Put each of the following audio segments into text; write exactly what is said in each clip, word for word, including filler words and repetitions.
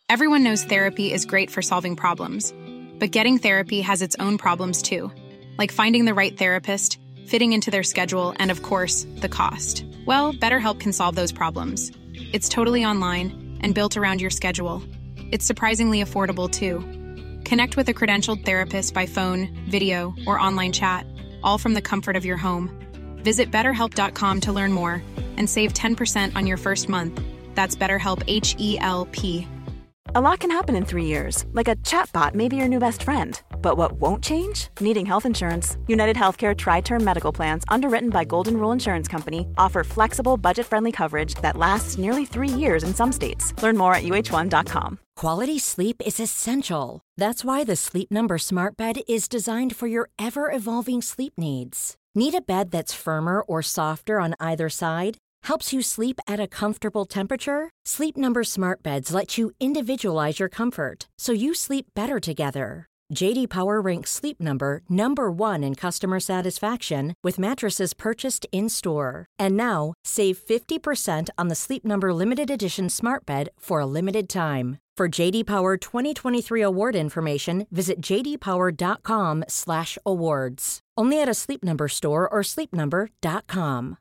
Everyone knows therapy is great for solving problems, but getting therapy has its own problems too, like finding the right therapist, fitting into their schedule, and of course, the cost. Well, BetterHelp can solve those problems. It's totally online and built around your schedule. It's surprisingly affordable too. Connect with a credentialed therapist by phone, video, or online chat, all from the comfort of your home. Visit better help dot com to learn more and save ten percent on your first month. That's BetterHelp, H E L P. A lot can happen in three years, like a chatbot may be your new best friend. But what won't change? Needing health insurance. United Healthcare Tri-Term Medical Plans, underwritten by Golden Rule Insurance Company, offer flexible, budget-friendly coverage that lasts nearly three years in some states. Learn more at U H one dot com. Quality sleep is essential. That's why the Sleep Number Smart Bed is designed for your ever-evolving sleep needs. Need a bed that's firmer or softer on either side? Helps you sleep at a comfortable temperature? Sleep Number Smart Beds let you individualize your comfort, so you sleep better together. J D Power ranks Sleep Number number one in customer satisfaction with mattresses purchased in-store. And now, save fifty percent on the Sleep Number Limited Edition Smart Bed for a limited time. For J D Power twenty twenty-three award information, visit j d power dot com slash awards. Only at a Sleep Number store or sleep number dot com.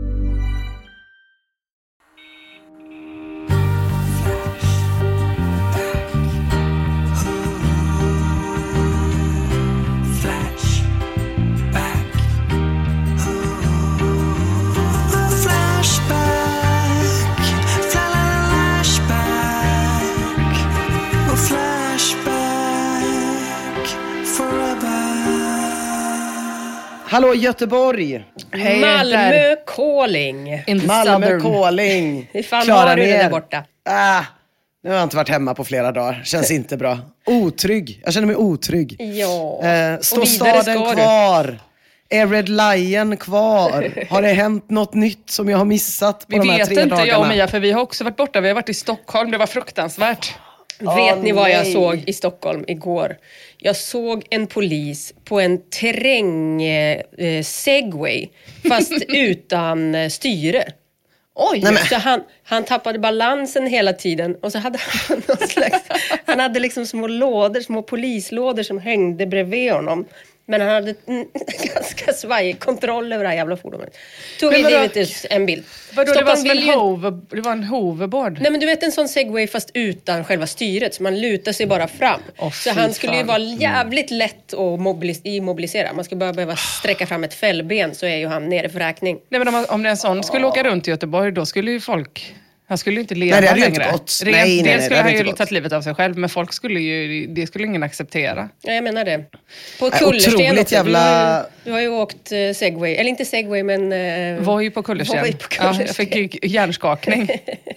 Hallå Göteborg! Hej, Malmö calling. Malmö calling. Hur fan Klara har du det där borta? Ah, nu har jag inte varit hemma på flera dagar. Känns inte bra. Otrygg. Jag känner mig otrygg. Ja. Eh, står staden kvar? Är Red Lion kvar? Har det hänt något nytt som jag har missat på vi de här tre dagarna? Vi vet inte, jag och Mia, för vi har också varit borta. Vi har varit i Stockholm, det var fruktansvärt. Oh, vet ni vad jag såg i Stockholm igår? Jag såg en polis på en terräng eh, segway, fast utan eh, styre. Oj, Nej, så han, han tappade balansen hela tiden. Och så hade han någon slags, han hade liksom små lådor, små polislådor som hängde bredvid honom. Men han hade en ganska svajig kontroll över det här jävla fordonet. Tog vi givetvis en bild. Vadå, det var, ju... hover, det var en hoverboard? Nej, men du vet en sån segway fast utan själva styret. Så man lutar sig bara fram. Oh, så han skulle fan. ju vara jävligt lätt att mobilis- immobilisera. Man skulle bara behöva sträcka fram ett fällben, så är ju han nere för räkning. Nej, men om, om en sån skulle oh. åka runt i Göteborg, då skulle ju folk... Han skulle ju inte leva nej, det hade längre. Inte gått. Rent, nej, nej, det skulle nej, han ju gått. tagit livet av sig själv. Men folk skulle ju, det skulle ingen acceptera. Ja, jag menar det. På Kullersten också. Jävla... Du, har ju, du har ju åkt uh, segway. Eller inte segway, men... Uh, Voj på Kullersten. Voj på Kullersten. Ja, jag fick ju hjärnskakning.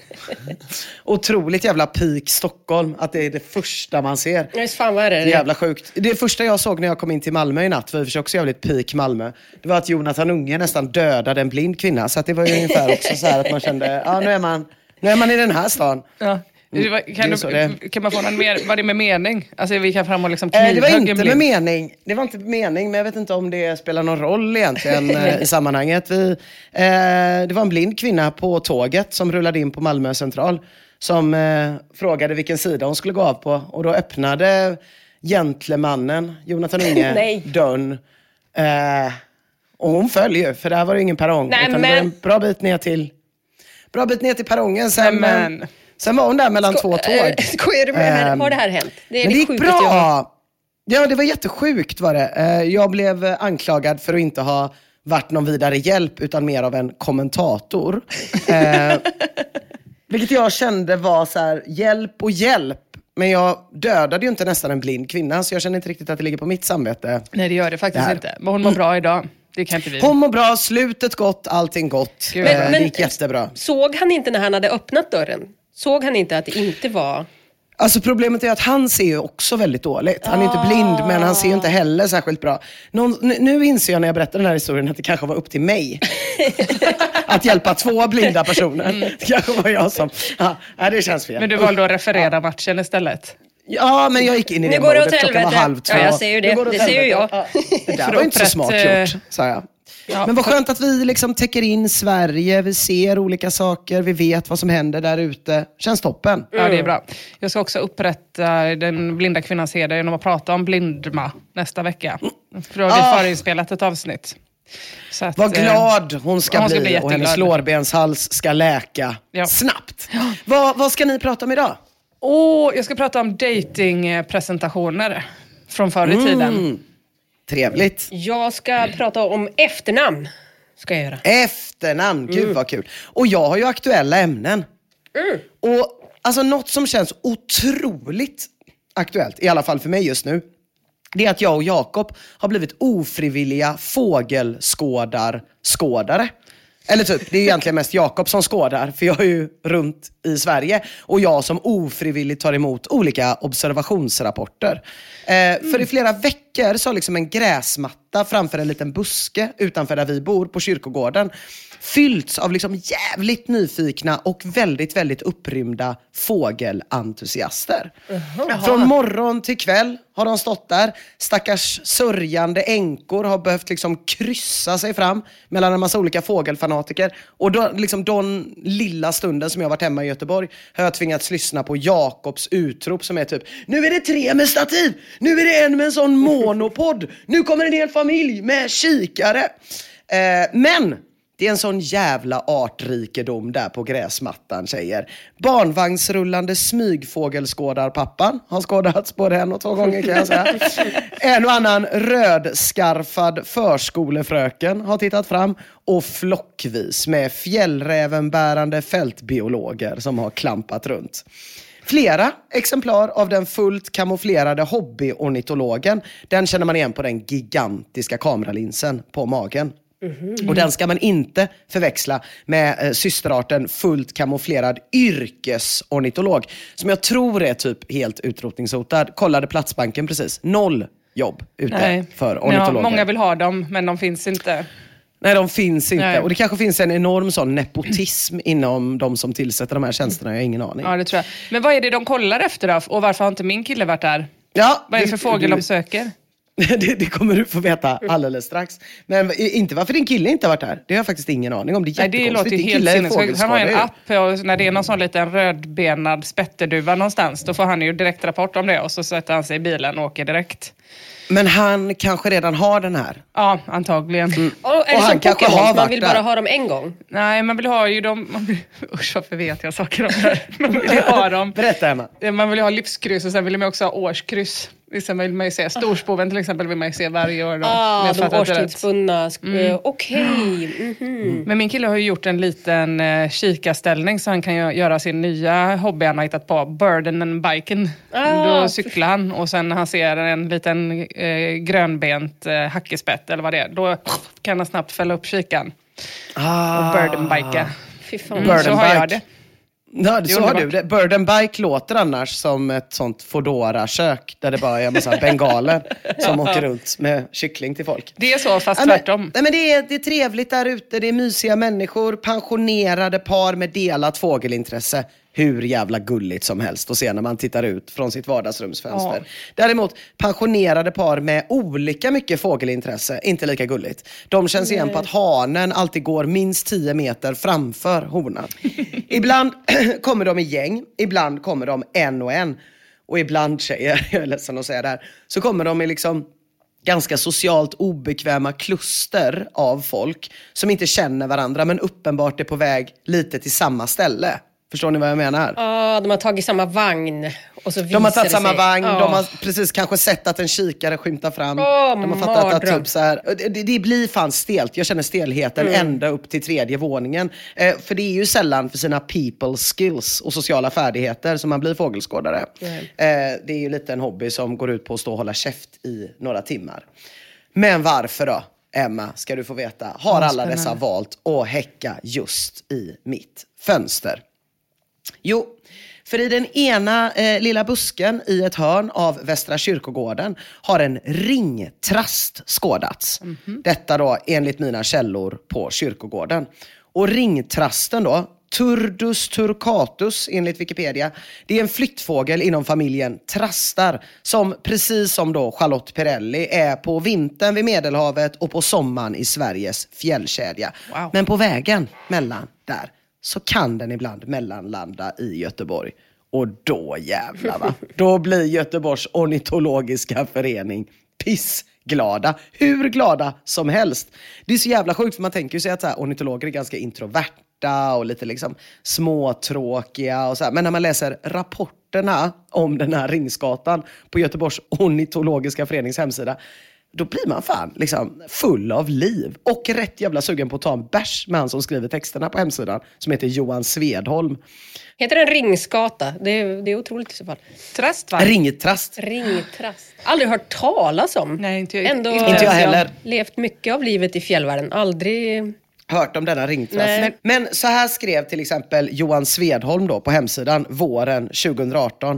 Otroligt jävla peak Stockholm. Att det är det första man ser. Ja, fan vad är det? Det är jävla sjukt. Det första jag såg när jag kom in till Malmö i natt, för vi också jävligt peak Malmö, det var att Jonathan Unge nästan dödade en blind kvinna. Så att det var ju ungefär också så här att man kände, ja nu är man... Nu är man i den här stan. Ja. Var, kan, du, kan man få någon mer, var det med mening? Alltså vi kan framhålla liksom eh, det var inte med mening. Det var inte med mening, men jag vet inte om det spelar någon roll egentligen eh, i sammanhanget. Vi, eh, det var en blind kvinna på tåget som rullade in på Malmö central som eh, frågade vilken sida hon skulle gå av på. Och då öppnade gentlemannen, Jonathan Unge, dörren. Eh, och hon föll ju, för där var det ingen perrong. Nej, utan men... det var en bra bit ner till... Bra bit ner till perrongen. Sen, men... sen var hon där mellan Sko- två tåg. Äh, skojar du med um, har det här hänt? Det är men det gick bra. Jag... Ja, det var jättesjukt var det. Jag blev anklagad för att inte ha varit någon vidare hjälp, utan mer av en kommentator. eh, vilket jag kände var så här, hjälp och hjälp. Men jag dödade ju inte nästan en blind kvinna, så jag känner inte riktigt att det ligger på mitt samvete. Nej, det gör det faktiskt det inte. Men hon mår bra idag. Det kan inte vi. Hon mår bra, slutet gott, allting gott. Men, eh, men, det gick jättebra. Såg han inte när han hade öppnat dörren? Såg han inte att det inte var... Alltså problemet är att han ser ju också väldigt dåligt. Han är inte blind, men han ser ju inte heller särskilt bra. Någon, nu, nu inser jag när jag berättar den här historien att det kanske var upp till mig. Att hjälpa två blinda personer. Mm. Det kanske var jag som... Ja, det känns fel. Men du valde att referera matchen istället? Ja, men jag gick in i det nu går det modet. Klockan var halv två. Ja, jag ser ju det. Det, det ser ju jag. Ja, det där var inte så smart gjort, sa jag. Ja, men vad skönt att vi liksom täcker in Sverige, vi ser olika saker, vi vet vad som händer där ute. Känns toppen. Mm. Ja, det är bra. Jag ska också upprätta den blinda kvinnans heder genom att prata om blindma nästa vecka. För då har vi ah. förinspelat ett avsnitt. Så att, vad glad hon ska, hon ska bli, bli och hennes lårbenshals ska läka ja. snabbt. Ja. Vad, vad ska ni prata om idag? Oh, jag ska prata om datingpresentationer från förr i tiden. Mm. Trevligt. Jag ska prata om efternamn. Ska jag göra. Efternamn, gud mm. vad kul. Och jag har ju aktuella ämnen. Mm. Och alltså något som känns otroligt aktuellt, i alla fall för mig just nu, det är att jag och Jakob har blivit ofrivilliga fågelskådar-skådare. Eller typ, det är egentligen mest Jakob som skådar, för jag är ju runt i Sverige. Och jag som ofrivilligt tar emot olika observationsrapporter. Eh, mm. För i flera veckor så har liksom en gräsmatta framför en liten buske utanför där vi bor på kyrkogården fyllts av liksom jävligt nyfikna och väldigt, väldigt upprymda fågelentusiaster. Uh-huh. Från morgon till kväll har de stått där. Stackars sörjande änkor har behövt liksom kryssa sig fram mellan en massa olika fågelfanatiker. Och då, liksom den lilla stunden som jag varit hemma i Göteborg har jag tvingats lyssna på Jakobs utrop som är typ: nu är det tre med stativ, nu är det en med en sån monopodd, nu kommer en hel familj med kikare. Eh, men det är en sån jävla artrikedom där på gräsmattan, tjejer. Barnvagnsrullande smygfågelskådarpappan har skådats både en och två gånger, kan jag säga. En och annan rödskarfad förskolefröken har tittat fram. Och flockvis med fjällrävenbärande fältbiologer som har klampat runt. Flera exemplar av den fullt kamouflerade hobbyornitologen, den känner man igen på den gigantiska kameralinsen på magen. Mm-hmm. Och den ska man inte förväxla med eh, systerarten fullt kamouflerad yrkesornitolog, som jag tror är typ helt utrotningshotad. Kollade Platsbanken precis. Noll jobb ute Nej. för ornitologer. Ja, många vill ha dem, men de finns inte. Nej, de finns inte. Nej. Och det kanske finns en enorm sån nepotism inom de som tillsätter de här tjänsterna. Jag har ingen aning. Ja, det tror jag. Men vad är det de kollar efter då? Och varför har inte min kille varit där? Ja, vad är det för fågel du... de söker? Det, det kommer du få veta alldeles strax. Men inte varför din kille inte har varit där. Det har jag faktiskt ingen aning om. Det är Nej, det låter ju helt sinnessjukt. Han har en app och när det är någon sån liten rödbenad spetterduva någonstans, då får han ju direkt rapport om det och så sätter han sig i bilen och åker direkt. Men han kanske redan har den här. Ja, antagligen. Mm. Och, är det och han kanske har varit man vill där. Bara ha dem en gång? Nej, man vill ha ju dem... Man vill, usch, varför vet jag saker om det här? Man vill ha dem. Berätta, Emma. Man vill ha livskryss och sen vill man också ha årskryss. Sen vill man ju se Storspoven till exempel, vill man ju se varje år. Då. Ah, de årstidsbundna. Mm. Okej. Okay. Mm-hmm. Men min kille har ju gjort en liten uh, kikaställning så han kan ju göra sin nya hobby han har hittat på, Burden and Biken. Ah, då cyklar han och sen när han ser en liten uh, grönbent uh, hackespett eller vad det är, då kan han snabbt fälla upp kikan. Ah. Och burden bika. Fy fan. Mm, så har jag det. Ja, så har du det. Bird and Bike låter annars som ett sånt Foodora-kök där det bara är en massa bengaler som åker runt med kyckling till folk. Det är så, fast ja, tvärtom. Nej, men det är, det är trevligt där ute. Det är mysiga människor, pensionerade par med delat fågelintresse. Hur jävla gulligt som helst att se när man tittar ut från sitt vardagsrumsfönster. Ja. Däremot, pensionerade par med olika mycket fågelintresse, inte lika gulligt. De känns Nej. igen på att hanen alltid går minst tio meter framför honan. Ibland kommer de i gäng, ibland kommer de en och en. Och ibland, tjejer, jag är ledsen att säga det här, så kommer de i liksom ganska socialt obekväma kluster av folk som inte känner varandra men uppenbart är på väg lite till samma ställe. Förstår ni vad jag menar? Ja, oh, de har tagit samma vagn. Och så de har tagit samma sig. vagn. Oh. De har precis kanske sett att en kikare skymtar fram. Oh, de har fattat att typ så här, det, det blir fan stelt. Jag känner stelheten mm. ända upp till tredje våningen. Eh, för det är ju sällan för sina people skills och sociala färdigheter som man blir fågelskådare. Mm. Eh, det är ju lite en hobby som går ut på att stå och hålla käft i några timmar. Men varför då, Emma, ska du få veta, har alla spännande. Dessa valt att häcka just i mitt fönster? Jo, för i den ena eh, lilla busken i ett hörn av Västra kyrkogården har en ringtrast skådats. Mm-hmm. Detta då enligt mina källor på kyrkogården. Och ringtrasten då, Turdus turcatus enligt Wikipedia, det är en flyttfågel inom familjen trastar som precis som då Charlotte Perrelli är på vintern vid Medelhavet och på sommaren i Sveriges fjällkedja. Wow. Men på vägen mellan där så kan den ibland mellanlanda i Göteborg. Och då jävlar va, då blir Göteborgs ornitologiska förening pissglada. Hur glada som helst. Det är så jävla sjukt för man tänker ju sig att så här, ornitologer är ganska introverta och lite liksom småtråkiga och så här. Men när man läser rapporterna om den här ringskatan på Göteborgs ornitologiska förenings hemsida, då blir man fan liksom full av liv och rätt jävla sugen på att ta en bärs med han som skriver texterna på hemsidan som heter Johan Svedholm. Heter den ringskata? Det är, det är otroligt i så fall. Trast va? Ringtrast. Ringtrast. Aldrig hört talas om. Nej, inte jag, Ändå inte jag heller. Levt mycket av livet i fjällvärlden. Aldrig... Hört om denna ringtrast. Nej. Men så här skrev till exempel Johan Svedholm då på hemsidan våren tjugoarton.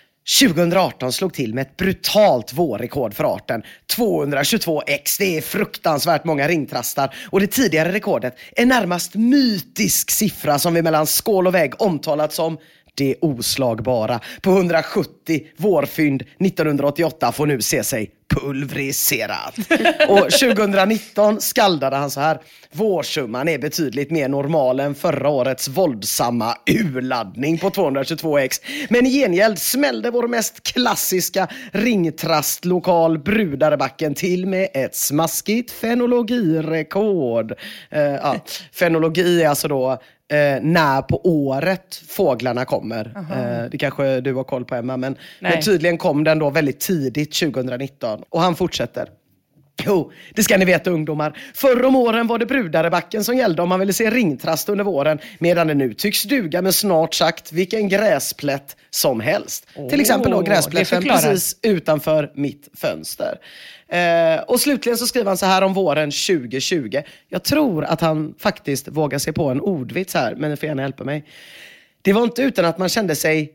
tjugoarton slog till med ett brutalt vårrekord för arten. tvåhundratjugotvå x, det är fruktansvärt många ringtrastar. Och det tidigare rekordet är närmast mytisk siffra som vi mellan skål och vägg omtalat som det oslagbara. På hundrasjuttio vårfynd nittonhundraåttioåtta får nu se sig pulveriserat. Och tjugonitton skaldade han så här: vårsumman är betydligt mer normal än förra årets våldsamma urladdning på tvåhundratjugotvå x. Men i gengäld smällde vår mest klassiska ringtrastlokal Brudarebacken till med ett smaskigt fenologirekord. Uh, ja. Fenologi är alltså då Eh, när på året fåglarna kommer. Eh, det kanske du har koll på, Emma, men, men tydligen kom den då väldigt tidigt tjugonitton. Och han fortsätter. Jo, det ska ni veta ungdomar. Förr om åren var det Brudarebacken som gällde om man ville se ringtrast under våren, medan det nu tycks duga med snart sagt vilken gräsplätt som helst. Oh, till exempel då gräsplätten precis utanför mitt fönster. Eh, och slutligen så skriver han så här om våren tjugohundratjugo. Jag tror att han faktiskt vågar sig på en ordvits här, men ni får gärna hjälpa mig. Det var inte utan att man kände sig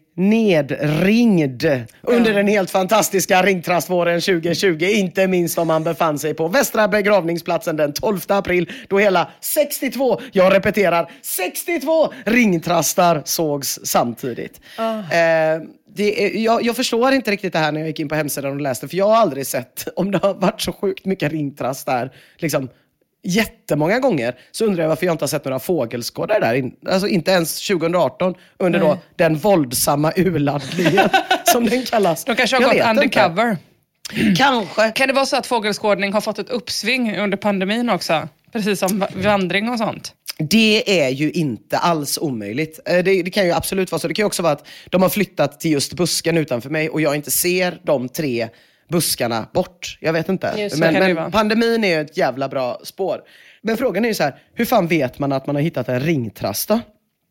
nedringd under ja. den helt fantastiska ringtrastvåren tjugohundratjugo, inte minst om man befann sig på Västra begravningsplatsen den tolfte april, då hela sextiotvå, jag repeterar, sextiotvå ringtrastar sågs samtidigt. Oh. Eh, det är, jag, jag förstår inte riktigt det här när jag gick in på hemsidan och läste, för jag har aldrig sett om det har varit så sjukt mycket ringtrast där, liksom jättemånga gånger, så undrar jag varför jag inte har sett några fågelskådare där. Alltså inte ens tjugoarton under då den våldsamma urladdningen som den kallas. De kanske har jag gått undercover. Inte. Kanske. Kan det vara så att fågelskådning har fått ett uppsving under pandemin också? Precis som vandring och sånt. Det är ju inte alls omöjligt. Det, det kan ju absolut vara så. Det kan ju också vara att de har flyttat till just busken utanför mig och jag inte ser de tre buskarna bort. Jag vet inte. Men, men pandemin är ju ett jävla bra spår. Men frågan är ju så här, hur fan vet man att man har hittat en ringtrast då?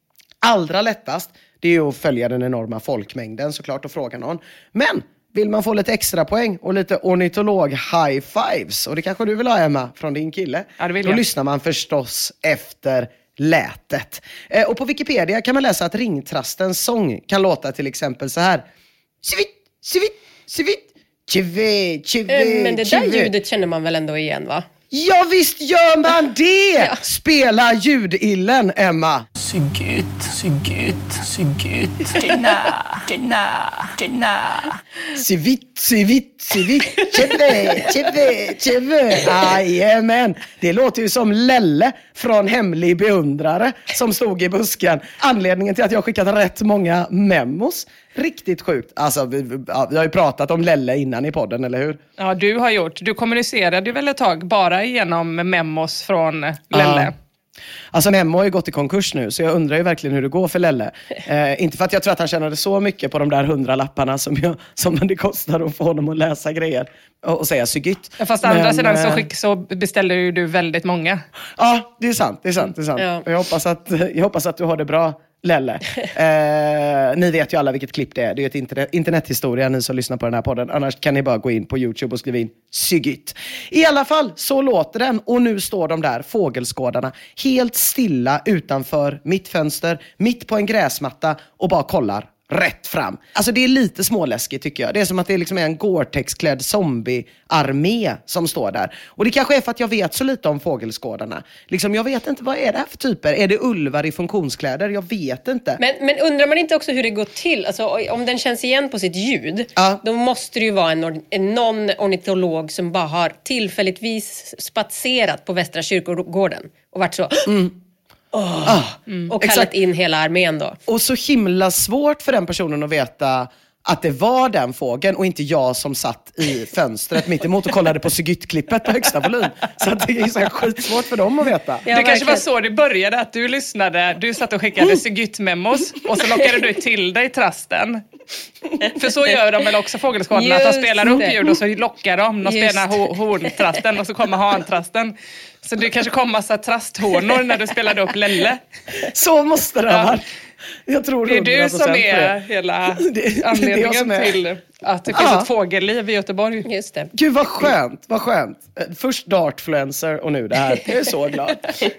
Allra lättast, det är ju att följa den enorma folkmängden såklart och fråga någon. Men vill man få lite extra poäng och lite ornitolog high fives, och det kanske du vill ha, Emma, från din kille, ja, det vill då jag. Lyssnar man förstås efter lätet. Eh, och på Wikipedia kan man läsa att ringtrastens sång kan låta till exempel så här: svit, svit, svit. Chive, chive, Men det chive. där ljudet känner man väl ändå igen, va? Ja, visst gör man det! Ja. Spela ljudillen, Emma. Sygget, sygget, sygget. Gina, gina, gina. Sivit, sivit, sivit. Chive, chive, chive. Jajamän. Det låter ju som Lelle från Hemlig beundrare som stod i busken. Anledningen till att jag har skickat rätt många memos. Riktigt sjukt. Alltså, vi, ja, vi har ju pratat om Lelle innan i podden, eller hur? Ja, du har gjort. Du kommunicerade ju väl ett tag bara genom memos från Lelle. Ja. Alltså Memo har ju gått i konkurs nu, så jag undrar ju verkligen hur det går för Lelle. Eh, inte för att jag tror att han tjänade så mycket på de där hundra lapparna som, jag, som det kostar att få honom att läsa grejer och, och säga sygytt. Ja, fast andra Men, sidan så, skick, så beställer ju du väldigt många. Ja, det är sant. Det är sant, det är sant. Ja. Jag, hoppas att, jag hoppas att du har det bra, Lelle. Eh, ni vet ju alla vilket klipp det är. Det är ett internet, internethistoria, ni som lyssnar på den här podden. Annars kan ni bara gå in på YouTube och skriva in sygytt. I alla fall, så låter den. Och nu står de där fågelskådarna helt stilla utanför mitt fönster, mitt på en gräsmatta och bara kollar rätt fram. Alltså det är lite småläskigt tycker jag. Det är som att det liksom är en Gore-Tex-klädd zombie-armé som står där. Och det kanske är för att jag vet så lite om fågelskådarna. Liksom, jag vet inte, vad är det här för typer? Är det ulvar i funktionskläder? Jag vet inte. Men, men undrar man inte också hur det går till? Alltså, om den känns igen på sitt ljud, ja. Då måste det ju vara en, or- en någon ornitolog som bara har tillfälligtvis spatserat på Västra kyrkogården och varit så... Mm. Oh. Ah, mm. Och kallat Exakt. in hela armén då. Och så himla svårt för den personen att veta att det var den fågeln och inte jag som satt i fönstret mitt emot och kollade på Sygytt-klippet på högsta volym. Så det är så här skitsvårt för dem att veta. Ja, det kanske var så det började, att du lyssnade, du satt och skickade Sygytt-memos och så lockade du till dig trasten. För så gör de väl också fågelskådarna, att de spelar upp ljud och så lockar de. De spelar ho- horntrasten och så kommer hantrasten. Så det kanske kom massa trasthornor när du spelade upp Lelle. Så måste det vara. Jag tror det är du som är hela det, anledningen det är till att det finns ja. ett fågelliv i Göteborg. Just det. Gud vad skönt, vad skönt. Först Dartfluencer och nu det här. Jag är så glad.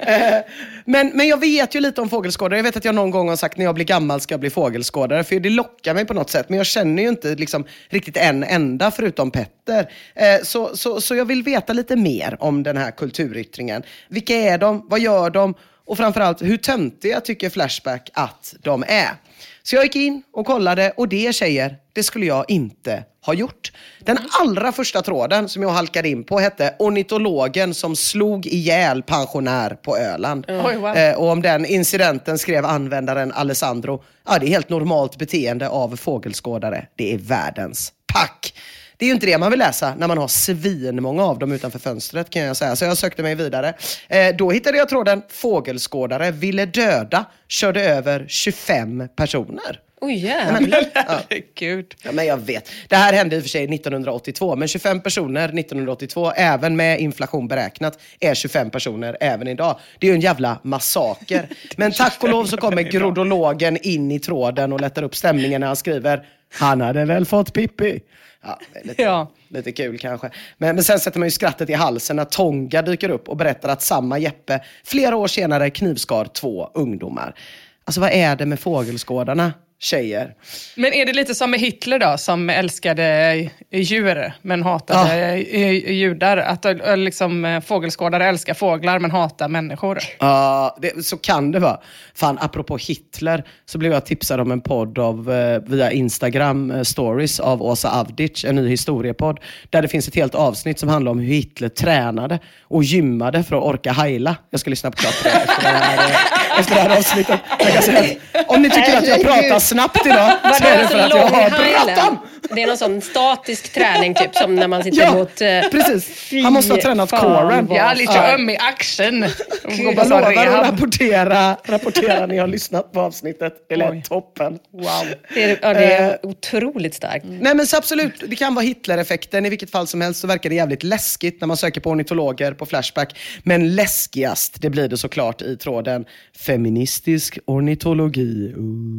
men, men jag vet ju lite om fågelskådare. Jag vet att jag någon gång har sagt när jag blir gammal ska jag bli fågelskådare. För det lockar mig på något sätt. Men jag känner ju inte liksom riktigt en enda förutom Petter. Så, så, så jag vill veta lite mer om den här kulturyttringen. Vilka är de? Vad gör de? Och framförallt, hur töntiga tycker Flashback att de är? Så jag gick in och kollade och det, tjejer, det skulle jag inte ha gjort. Den allra första tråden som jag halkade in på hette ornitologen som slog ihjäl pensionär på Öland. Mm. Oj, wow. eh, och om den incidenten skrev användaren Alessandro. Ja, det är helt normalt beteende av fågelskådare. Det är världens pack. Det är ju inte det man vill läsa när man har svinmånga av dem utanför fönstret, kan jag säga. Så jag sökte mig vidare. Eh, då hittade jag tråden fågelskådare ville döda, körde över tjugofem personer. Oj, jävlar. Ja. Gud. Ja, men jag vet. Det här hände i och för sig nittonhundraåttiotvå. Men tjugofem personer nittonhundraåttiotvå, även med inflation beräknat, är tjugofem personer även idag. Det är ju en jävla massaker. Men tack och lov så kommer grodologen in i tråden och lättar upp stämningen när han skriver: han hade väl fått Pippi. Ja, lite, ja. lite kul kanske. Men, men sen sätter man ju skrattet i halsen när Tonga dyker upp och berättar att samma Jeppe flera år senare knivskar två ungdomar. Alltså vad är det med fågelskådarna, tjejer? Men är det lite som med Hitler då, som älskade djur men hatade ja. judar? Att liksom, fågelskådare älskar fåglar men hatar människor? Ja, det, så kan det vara. Fan, apropå Hitler så blev jag tipsad om en podd av, eh, via Instagram eh, stories av Åsa Avdic, en ny historiepodd, där det finns ett helt avsnitt som handlar om hur Hitler tränade och gymmade för att orka heila. Jag ska lyssna på klart på det efter det här, eh, efter det här avsnittet. Jag kan säga, om ni tycker att jag pratar snabbt idag så är det för att jag har bråttom. Det är någon sån statisk träning typ, som när man sitter ja, mot... Uh, precis. Han måste ha tränat kåren. Ja, lite ja. öm i axeln. Jag lovar att rapportera, rapportera när jag har lyssnat på avsnittet. Det är toppen. Wow. Det är, ja, det är uh, otroligt starkt. Mm. Nej men så absolut, det kan vara Hitler-effekten. I vilket fall som helst så verkar det jävligt läskigt när man söker på ornitologer på Flashback. Men läskigast, det blir det såklart i tråden feministisk ornitologi.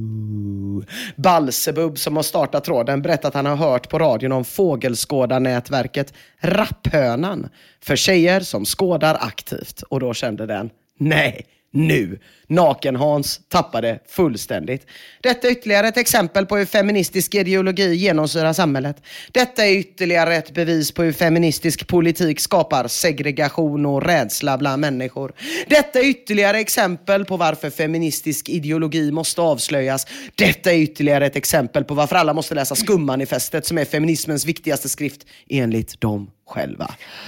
Ooh. Balsebub som har startat tråden berättat att han har hört på radion om fågelskådarnätverket Rapphönan för tjejer som skådar aktivt. Och då kände den, nej, nu. Naken-Hans tappade fullständigt. Detta är ytterligare ett exempel på hur feministisk ideologi genomsyrar samhället. Detta är ytterligare ett bevis på hur feministisk politik skapar segregation och rädsla bland människor. Detta är ytterligare exempel på varför feministisk ideologi måste avslöjas. Detta är ytterligare ett exempel på varför alla måste läsa Skummanifestet, som är feminismens viktigaste skrift enligt dem själva.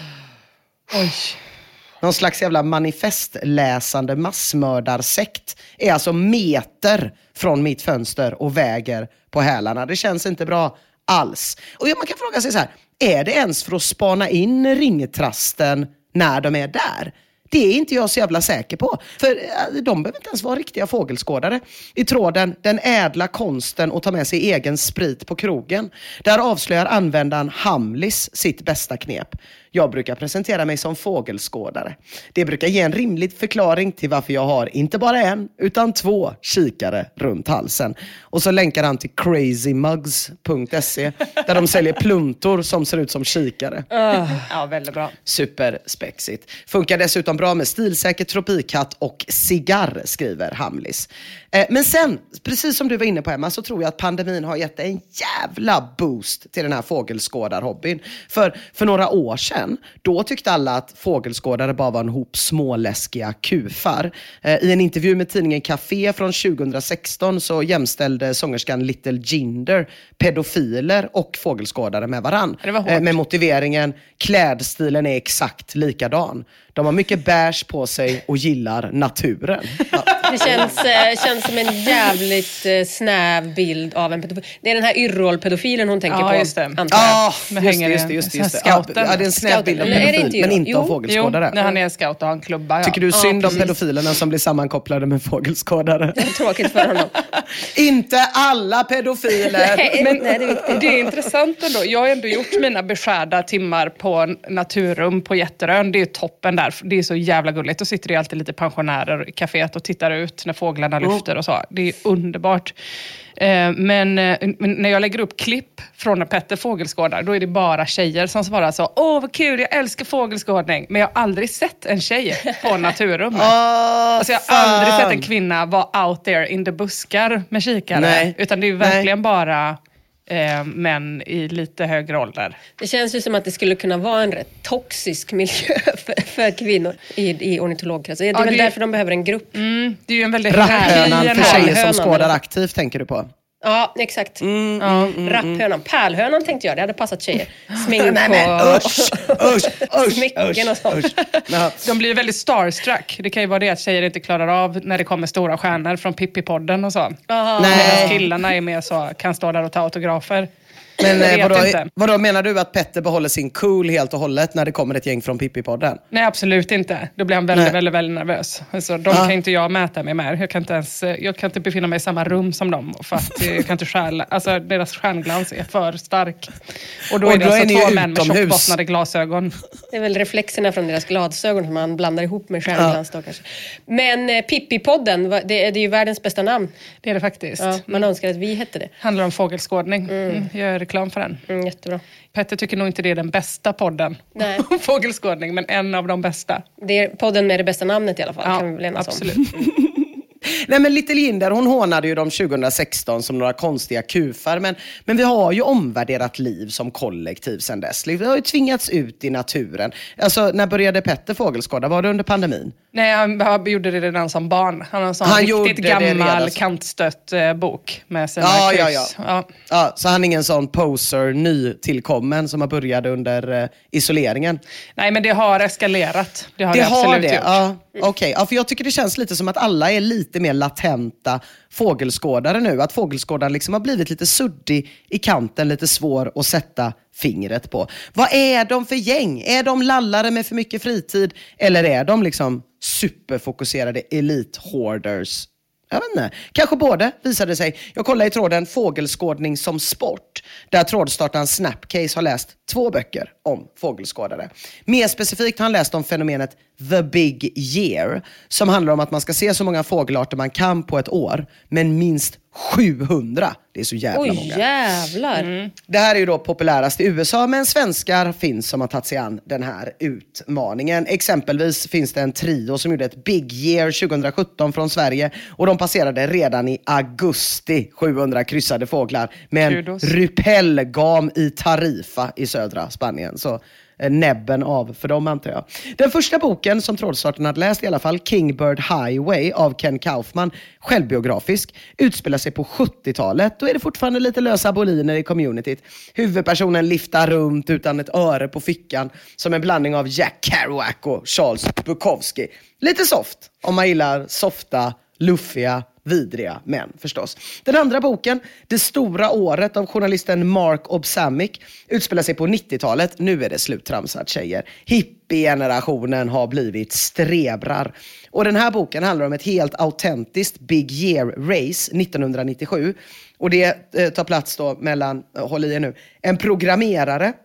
Oj. Någon slags jävla manifestläsande massmördarsekt är alltså meter från mitt fönster och väger på hälarna. Det känns inte bra alls. Och man kan fråga sig så här, är det ens för att spana in ringtrasten när de är där? Det är inte jag så jävla säker på. För de behöver inte ens vara riktiga fågelskådare. I tråden, den ädla konsten att ta med sig egen sprit på krogen. Där avslöjar användaren Hamlis sitt bästa knep. Jag brukar presentera mig som fågelskådare. Det brukar ge en rimlig förklaring till varför jag har inte bara en utan två kikare runt halsen. Och så länkar han till crazy mugs punkt se där de säljer pluntor som ser ut som kikare. Uh, ja, väldigt bra. Superspexigt. Funkar dessutom bra bra med stilsäker tropikhatt och cigarr, skriver Hamlis. Eh, men sen, precis som du var inne på Emma, så tror jag att pandemin har gett en jävla boost till den här fågelskådarhobbyn. För, för några år sedan, då tyckte alla att fågelskådare bara var en hop småläskiga kufar. Eh, I en intervju med tidningen Café från tjugohundrasexton så jämställde sångerskan Little Jinder pedofiler och fågelskådare med varann. Eh, med motiveringen, klädstilen är exakt likadan. De har mycket beige på sig och gillar naturen. Ja. Det känns, äh, känns som en jävligt äh, snäv bild av en pedofil. Det är den här Yrrol-pedofilen hon tänker ja, på. Just det. Ja, oh, just det, just det, just det, just det. Ja, det är en snäv bild av pedofil, men inte jo. av fågelskådare. Jo, när han är scout och har en klubba. Ja. Tycker du synd ja, om pedofilerna som blir sammankopplade med fågelskådare? Det är tråkigt för honom. Inte alla pedofiler. Nej, men nej, det, är det är intressant ändå. Jag har ändå gjort mina beskärda timmar på naturrum på Jätterön. Det är toppen där. Det är så jävla gulligt. Då sitter det alltid lite pensionärer i kaféet och tittar ut när fåglarna lyfter och så. Det är underbart. Men när jag lägger upp klipp från när Petter fågelskådar, då är det bara tjejer som svarar så: åh vad kul, jag älskar fågelskådning. Men jag har aldrig sett en tjej på naturrummet. Oh, alltså jag har aldrig sett en kvinna vara out there in the buskar med kikare. Nej. Utan det är verkligen Nej. bara eh, män i lite högre ålder. Det känns ju som att det skulle kunna vara en rätt toxisk miljö för, för kvinnor i, i ornitologkretsar. Det är ja, väl det är, därför de behöver en grupp. Mm, det är ju en väldigt rapphönan för tjejer som skådar aktivt, tänker du på? Ja, exakt. Mm, ja. mm, mm, rapphönan. Pärlhönan tänkte jag, det hade passat tjejer. Smink Nej, men, och, usch, usch, usch, smycken och sånt. De blir väldigt starstruck. Det kan ju vara det att tjejer inte klarar av när det kommer stora stjärnor från Pippi-podden och så. Aha. Medan killarna är med så, kan stå där och ta autografer. Men eh, vadå, vadå, menar du att Petter behåller sin cool helt och hållet när det kommer ett gäng från Pippi-podden? Nej, absolut inte. Då blir han väldigt, väldigt, väldigt nervös. Alltså, de ah. kan inte jag mäta mig med. Jag kan inte ens, jag kan inte befinna mig i samma rum som dem. För att jag kan inte stjäla. Alltså, deras stjärnglans är för stark. Och då och är det då alltså är två män med tjockbottnade glasögon. Det är väl reflexerna från deras glasögon som man blandar ihop med stjärnglans ah. då kanske. Men eh, Pippi-podden, det, det är ju världens bästa namn. Det är det faktiskt. Ja, man önskar att vi hette det. Handlar om fågelskådning. Mm. Mm, jag gör reklam för den. Mm, jättebra. Petter tycker nog inte det är den bästa podden. Nej. Fågelskådning, men en av de bästa. Det är podden med det bästa namnet i alla fall. Ja, kan vi väl absolut. Nej, men Little Jinder, hon hånade ju dem tjugohundrasexton som några konstiga kufar. Men, men vi har ju omvärderat liv som kollektiv sedan dess. Vi har ju tvingats ut i naturen. Alltså, när började Petter fågelskåda? Var det under pandemin? Nej, han, han gjorde det redan som barn. Han har en sån han riktigt gammal kantstött eh, bok med sina ja, kryss. Ja, ja. Ja. Ja, så han är ingen sån poser, nytillkommen som har börjat under eh, isoleringen? Nej, men det har eskalerat. Det har det, det absolut har det. gjort. Ja, okej. Okay. Ja, för jag tycker det känns lite som att alla är lite mer latenta fågelskådare nu. Att fågelskådaren liksom har blivit lite suddig i kanten, lite svår att sätta fingret på. Vad är de för gäng? Är de lallare med för mycket fritid? Eller är de liksom superfokuserade elite hoarders? Jag vet inte. Kanske både, visade sig. Jag kollade i tråden Fågelskådning som sport. Där trådstartaren Snapcase har läst två böcker om fågelskådare. Mer specifikt har han läst om fenomenet The Big Year. Som handlar om att man ska se så många fågelarter man kan på ett år. Men minst sjuhundra. Det är så jävla Oj, många. jävlar. Mm. Det här är ju då populärast i U S A, men svenskar finns som har tagit sig an den här utmaningen. Exempelvis finns det en trio som gjorde ett Big Year tjugohundrasjutton från Sverige. Och de passerade redan i augusti sjuhundra kryssade fåglar med en Kudos. Rypellgam i Tarifa i södra Spanien. Så näbben av för dem, antar jag. Den första boken som trådstarten hade läst, i alla fall Kingbird Highway av Ken Kaufman, självbiografisk, utspelar sig på sjuttiotalet. Då är det fortfarande lite lösa boliner i communityt. Huvudpersonen liftar runt utan ett öre på fickan som en blandning av Jack Kerouac och Charles Bukowski. Lite soft, om man gillar softa, luffiga, vidriga män förstås. Den andra boken, Det stora året av journalisten Mark Obsamic, utspelar sig på nittiotalet. Nu är det sluttramsat, tjejer. Hippie-generationen har blivit strebrar. Och den här boken handlar om ett helt autentiskt Big Year Race nittonhundranittiosju. Och det eh, tar plats då mellan, håll i er nu, en programmerare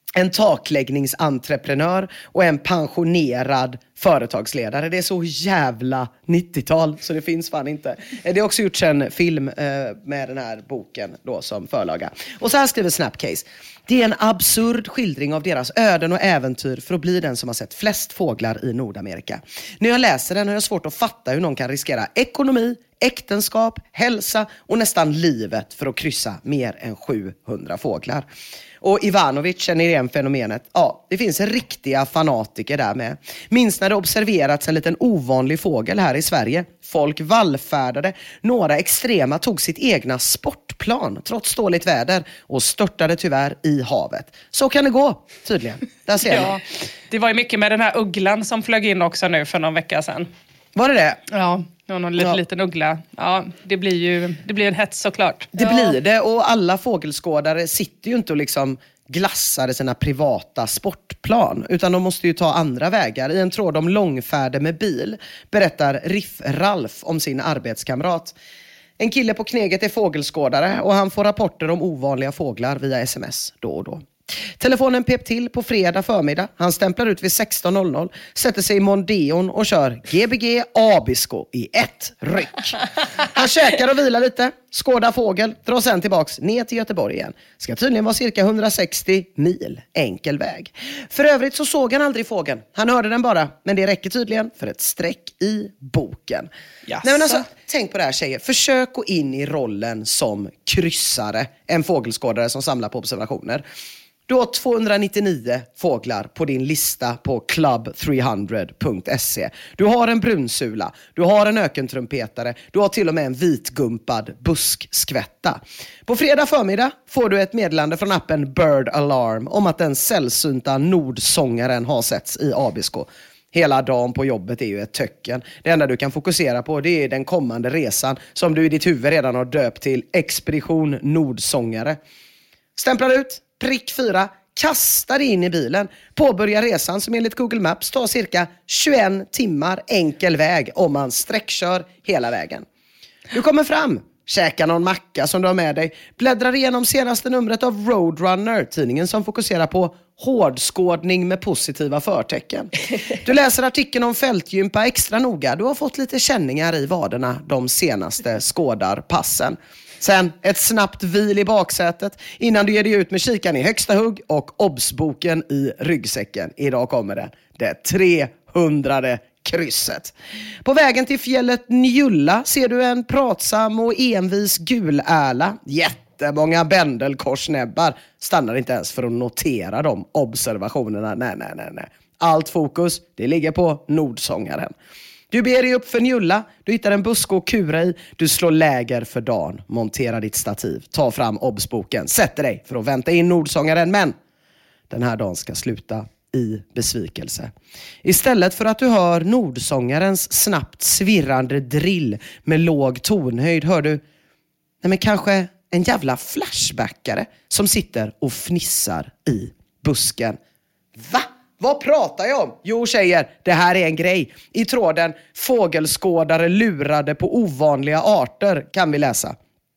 en takläggningsentreprenör och en pensionerad företagsledare. Det är så jävla nittiotal så det finns fan inte. Det har också gjorts en film med den här boken då som förlaga. Och så här skriver Snapcase. Det är en absurd skildring av deras öden och äventyr för att bli den som har sett flest fåglar i Nordamerika. När jag läser den har jag svårt att fatta hur någon kan riskera ekonomi, äktenskap, hälsa och nästan livet för att kryssa mer än sjuhundra fåglar. Och Ivanovic känner igen fenomenet. Ja, det finns riktiga fanatiker där med. Minst när det observerats en liten ovanlig fågel här i Sverige. Folk vallfärdade. Några extrema tog sitt egna sportplan trots dåligt väder och störtade tyvärr i havet. Så kan det gå, tydligen. Där ser ja, man. Det var ju mycket med den här ugglan som flög in också nu för någon vecka sedan. Var det det? Ja, någon liten, ja. liten uggla. Ja, det blir ju det blir en hets såklart. Det ja. blir det, och alla fågelskådare sitter ju inte och liksom glassar sina privata sportplan, utan de måste ju ta andra vägar. I en tråd om långfärder med bil berättar Riff Ralf om sin arbetskamrat. En kille på Kneget är fågelskådare och han får rapporter om ovanliga fåglar via sms då och då. Telefonen pep till på fredag förmiddag. Han stämplar ut vid sexton noll noll, sätter sig i Mondeon och kör G B G Abisko i ett ryck. Han käkar och vilar lite, skådar fågel, drar sen tillbaks ner till Göteborg igen. Ska tydligen vara cirka hundrasextio mil enkel väg. För övrigt så såg han aldrig fågeln. Han hörde den bara, men det räcker tydligen för ett streck i boken. Nej, men alltså, tänk på det här, tjejer. Försök gå in i rollen som kryssare, en fågelskådare som samlar på observationer. Du har tvåhundranittionio fåglar på din lista på club trehundra punkt se. Du har en brunsula, du har en ökentrumpetare, du har till och med en vitgumpad buskskvätta. På fredag förmiddag får du ett meddelande från appen Bird Alarm om att den sällsynta nordsångaren har setts i Abisko. Hela dagen på jobbet är ju ett töcken. Det enda du kan fokusera på, det är den kommande resan som du i ditt huvud redan har döpt till Expedition Nordsångare. Stämplar ut, prick fyra, kastar in i bilen, påbörjar resan som enligt Google Maps tar cirka tjugoett timmar enkel väg om man sträckkör hela vägen. Du kommer fram, käkar någon macka som du har med dig, bläddrar igenom senaste numret av Roadrunner, tidningen som fokuserar på hårdskådning med positiva förtecken. Du läser artikeln om fältgympa extra noga, du har fått lite känningar i vaderna de senaste skådarpassen. Sen ett snabbt vil i baksätet innan du ger dig ut med kikan i högsta hugg och obsboken i ryggsäcken. Idag kommer det. Det trehundrade krysset. På vägen till fjället Njulla ser du en pratsam och envis gulärla. Jättemånga bändelkorsnäbbar. Stannar inte ens för att notera de observationerna. Nej, nej, nej, nej. Allt fokus, det ligger på nordsångaren. Du ber dig upp för Njulla, du hittar en buske och kura i, du slår läger för dagen, monterar ditt stativ, tar fram obsboken, sätter dig för att vänta in nordsångaren, men den här dagen ska sluta i besvikelse. Istället för att du hör nordsångarens snabbt svirrande drill med låg tonhöjd hör du, nej men kanske en jävla flashbackare som sitter och fnissar i busken. Va? Vad pratar jag om? Jo tjejer, det här är en grej. I tråden fågelskådare lurade på ovanliga arter kan vi läsa.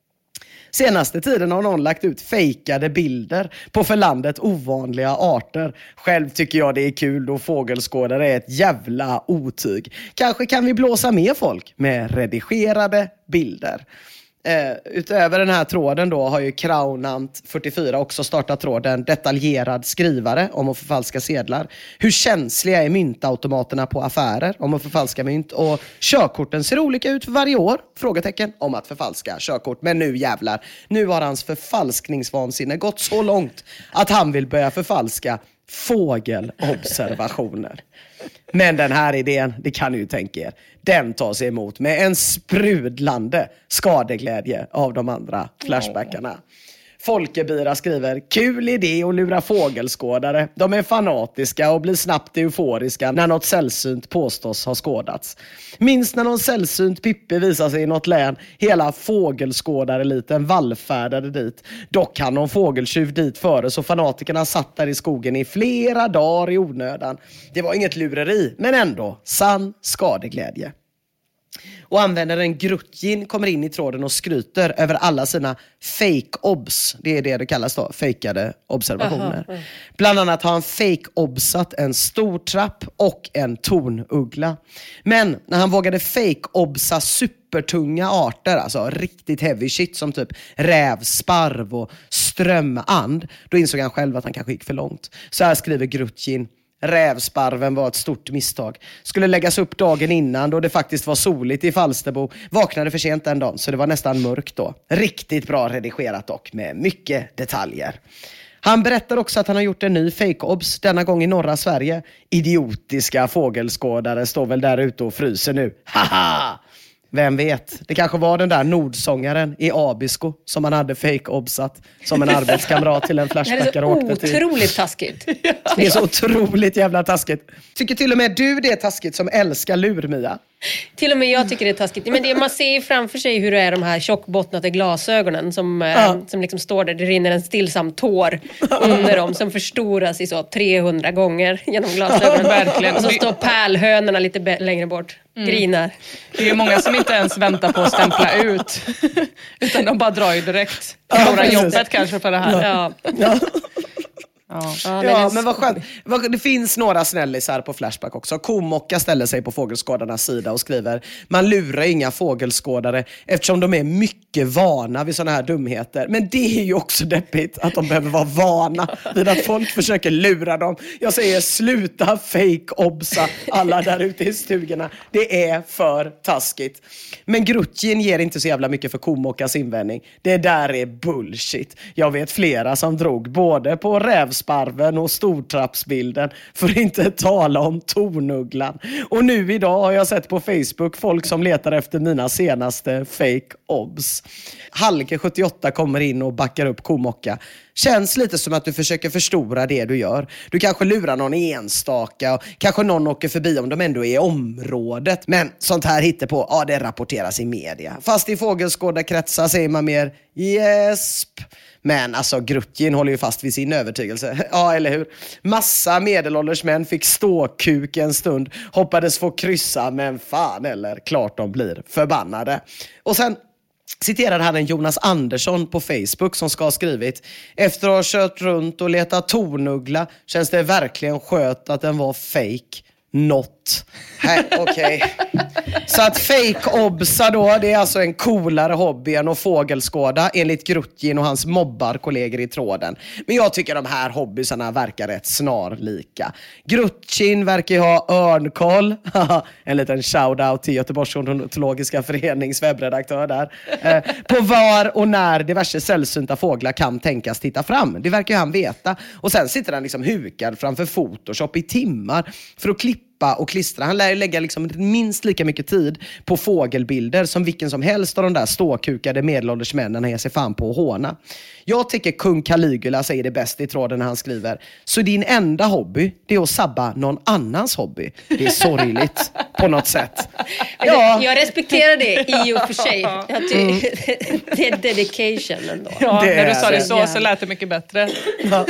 Senaste tiden har någon lagt ut fejkade bilder på för landet ovanliga arter. Själv tycker jag det är kul då fågelskådare är ett jävla otyg. Kanske kan vi blåsa med folk med redigerade bilder. Eh, utöver den här tråden då har ju Kraunant fyrtiofyra också startat tråden detaljerad skrivare om att förfalska sedlar. Hur känsliga är myntautomaterna på affärer om att förfalska mynt? Och körkorten ser olika ut för varje år? Frågetecken om att förfalska körkort. Men nu jävlar, nu har hans förfalskningsvansinne gått så långt att han vill börja förfalska fågelobservationer. Men den här idén, det kan ni ju tänka er, den tas emot med en sprudlande skadeglädje av de andra flashbackarna. Folkebira skriver, kul idé att lura fågelskådare. De är fanatiska och blir snabbt euforiska när något sällsynt påstås ha skådats. Minst när någon sällsynt Pippi visar sig i något län. Hela fågelskådareliten vallfärdade dit. Dock hann någon fågeltjuv dit före så fanatikerna satt där i skogen i flera dagar i onödan. Det var inget lureri, men ändå sann skadeglädje. Och användaren Grutjin kommer in i tråden och skryter över alla sina fake-obs. Det är det det kallas då, fejkade observationer. Aha, bland annat har han fake-obsat en stor trapp och en tornuggla. Men när han vågade fake-obsa supertunga arter, alltså riktigt heavy shit som typ rävsparv och strömand, då insåg han själv att han kanske gick för långt. Så här skriver Grutjin. Rävsparven var ett stort misstag. Skulle läggas upp dagen innan då det faktiskt var soligt i Falsterbo. Vaknade för sent den dagen så det var nästan mörkt då. Riktigt bra redigerat dock med mycket detaljer. Han berättar också att han har gjort en ny fake-obs, denna gång i norra Sverige. Idiotiska fågelskådare står väl där ute och fryser nu. Haha! Vem vet? Det kanske var den där nordsångaren i Abisko som han hade fake-obsat som en arbetskamrat till en flashbackare åkte till. Det är så otroligt taskigt. Det är så otroligt jävla taskigt. Tycker till och med du det är taskigt som älskar lur, Mia? Till och med jag tycker det är taskigt. Men det, man ser ju framför sig hur det är de här tjockbottnade glasögonen som, ja. eh, som liksom står där. Det rinner en stillsam tår under dem som förstoras i så trehundra gånger genom glasögonen. Verkligen. Och så står pärlhönorna lite be- längre bort. Mm. Grinar. Det är ju många som inte ens väntar på att stämpla ut. Utan de bara drar ju direkt. Förlorar ja, jobbet kanske för det här. Ja. Ja. Ja, ja, ja men vad skönt. Det finns några snällisar på Flashback också. Komocka ställer sig på fågelskådarnas sida och skriver: man lurar inga fågelskådare eftersom de är mycket vana vid såna här dumheter. Men det är ju också deppigt att de behöver vara vana vid att folk försöker lura dem. Jag säger sluta fake-obsa alla där ute i stugorna. Det är för taskigt. Men Grutjin ger inte så jävla mycket för Komockas invändning. Det där är bullshit. Jag vet flera som drog både på rävs sparven och stortrappsbilden, för att inte tala om tornugglan. Och nu idag har jag sett på Facebook folk som letar efter mina senaste fake-obs. Halke sjuttioåtta kommer in och backar upp Komocka. Känns lite som att du försöker förstora det du gör. Du kanske lurar någon enstaka och kanske någon åker förbi om de ändå är i området. Men sånt här hittar på, ja det rapporteras i media. Fast i fågelskådarkretsar säger man mer jesp. Men alltså Grutjin håller ju fast vid sin övertygelse. Ja, eller hur? Massa medelålders män fick stå kuk en stund. Hoppades få kryssa, men fan eller klart de blir förbannade. Och sen citerade han en Jonas Andersson på Facebook som ska ha skrivit: efter att ha kört runt och letat tornuggla känns det verkligen skönt att den var fake. Not. Okej. Okay. Så att fake-obsa då, det är alltså en coolare hobby än att fågelskåda enligt Grutjin och hans mobbarkollegor i tråden. Men jag tycker de här hobbysarna verkar rätt snarlika. Grutjin verkar ju ha örnkoll. En liten shoutout till Göteborgs ornitologiska förenings webbredaktör där. Eh, på var och när diverse sällsynta fåglar kan tänkas titta fram. Det verkar ju han veta. Och sen sitter han liksom hukad framför Photoshop i timmar för att klippa och klistra. Han lär ju lägga liksom minst lika mycket tid på fågelbilder som vilken som helst av de där ståkukade medelålders männen ger sig fan på att håna. Jag tycker kung Caligula säger det bäst i tråden när han skriver: så din enda hobby, det är att sabba någon annans hobby. Det är sorgligt på något sätt. Ja. Jag respekterar det i och för sig. Jag ty- det är dedication ändå. Ja, det när du sa det så ja. så lät det mycket bättre. Ja.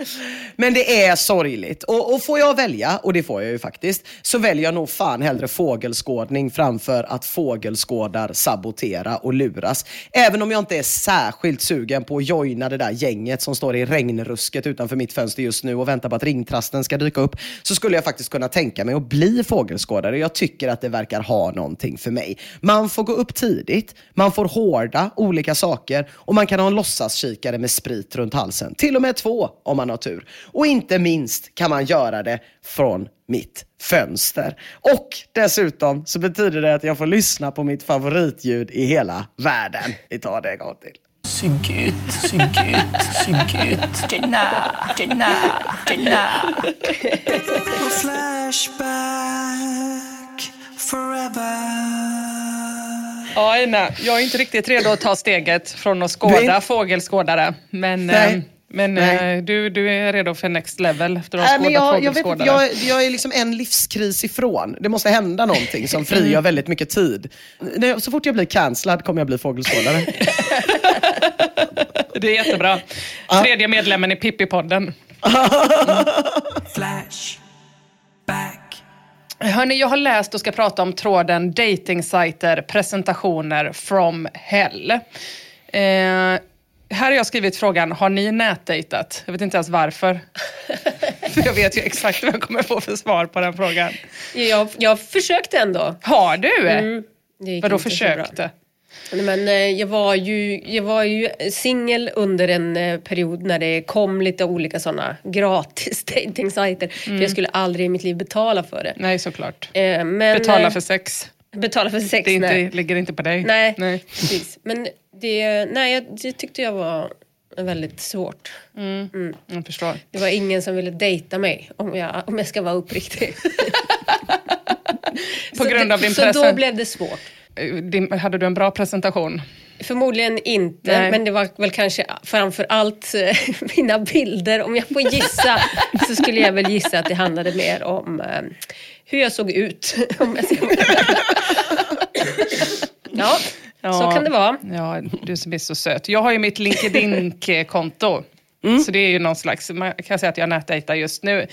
Men det är sorgligt. Och, och får jag välja, och det får jag ju faktiskt, så väljer jag nog fan hellre fågelskådning framför att fågelskådar sabotera och luras. Även om jag inte är särskilt sugen på att joina det där gänget som står i regnrusket utanför mitt fönster just nu och väntar på att ringtrasten ska dyka upp, så skulle jag faktiskt kunna tänka mig att bli fågelskådare. Jag tycker att det verkar ha någonting för mig. Man får gå upp tidigt, man får hårda olika saker och man kan ha en låtsaskikare med sprit runt halsen. Till och med två om man har tur. Och inte minst kan man göra det från mitt fönster. Och dessutom så betyder det att jag får lyssna på mitt favoritljud i hela världen. Vi tar det en gång till. Sygget, sygget, sygget. Jenna, Jenna, Jenna. Flashback forever. Ja, Ina, jag är inte riktigt redo att ta steget från att skåda Nej. fågelskådare. Men, Nej. eh, men Nej. eh, du, du är redo för next level efter att ha Nej, men skådat jag, jag, vet, fågelskådare. jag, jag är liksom en livskris ifrån. Det måste hända någonting som frigör väldigt mycket tid. När- Så fort jag blir cancellad kommer jag bli fågelskådare. Det är jättebra. Tredje medlemmen i Pippi-podden. Flashback. Hörrni, jag har läst och ska prata om tråden datingsajter, presentationer from hell. Eh... Här har jag skrivit frågan, har ni nätdejtat? Jag vet inte ens varför. För jag vet ju exakt vad jag kommer få för svar på den frågan. Jag, jag försökte ändå. Har du? Mm, Vadå försökte? Men eh, jag var ju, jag var ju singel under en eh, period när det kom lite olika sådana gratis datingsajter. Mm. För jag skulle aldrig i mitt liv betala för det. Nej, såklart. Eh, men, betala för sex. Betala för sex, det inte, nej. ligger inte på dig. Nej, nej. precis. Men det, nej, jag, det tyckte jag var väldigt svårt. Mm. Mm. Jag förstår. Det var ingen som ville dejta mig, om jag, om jag ska vara uppriktig. På grund det, av din så presen- då blev det svårt. Din, hade du en bra presentation? Förmodligen inte, nej. Men det var väl kanske framför allt mina bilder. Om jag får gissa så skulle jag väl gissa att det handlade mer om eh, hur jag såg ut. Om jag ska ja, ja, så kan det vara. Ja, du som är så söt. Jag har ju mitt LinkedIn-konto. Mm. Så det är ju någon slags, man kan säga att jag nätdejtar just nu.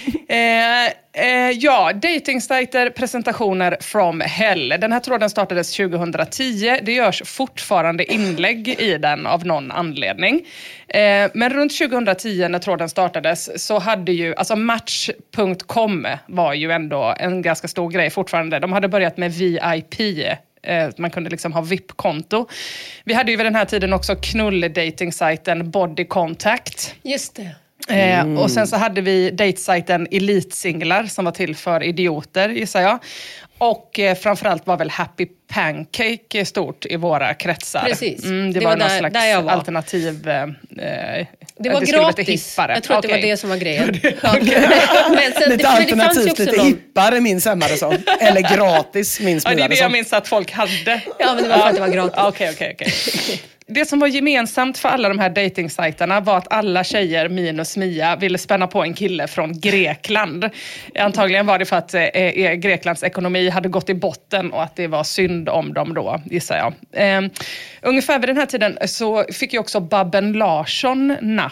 eh, eh, ja, datingsajter, presentationer from hell. Den här tråden startades tjugohundratio. Det görs fortfarande inlägg i den av någon anledning. Eh, men runt tjugohundratio när tråden startades så hade ju, alltså Match punkt com var ju ändå en ganska stor grej fortfarande. De hade börjat med V I P. Man kunde liksom ha V I P-konto. Vi hade ju vid den här tiden också knull-dating-sajten Body Contact. Just det. Mm. Eh, och sen så hade vi datesajten Elite-singlar som var till för idioter, gissar jag. Och eh, framförallt var väl Happy Pancake stort i våra kretsar. Precis. Mm, det, det var, var någon där, slags där alternativ... Eh, det var det gratis. Jag tror att okay. det var det som var grejen. Okay. Men sen, lite det, alternativt, lite någon... hippare minns hemma det som. Eller gratis minns ja, det är det som. jag minns att folk hade. Ja, men det var för att det var gratis. Okej, okej, okej. Det som var gemensamt för alla de här datingsajterna var att alla tjejer minus Mia ville spänna på en kille från Grekland. Antagligen var det för att eh, Greklands ekonomi hade gått i botten och att det var synd om dem då, gissar jag. Eh, ungefär vid den här tiden så fick ju också Babben Larsson napp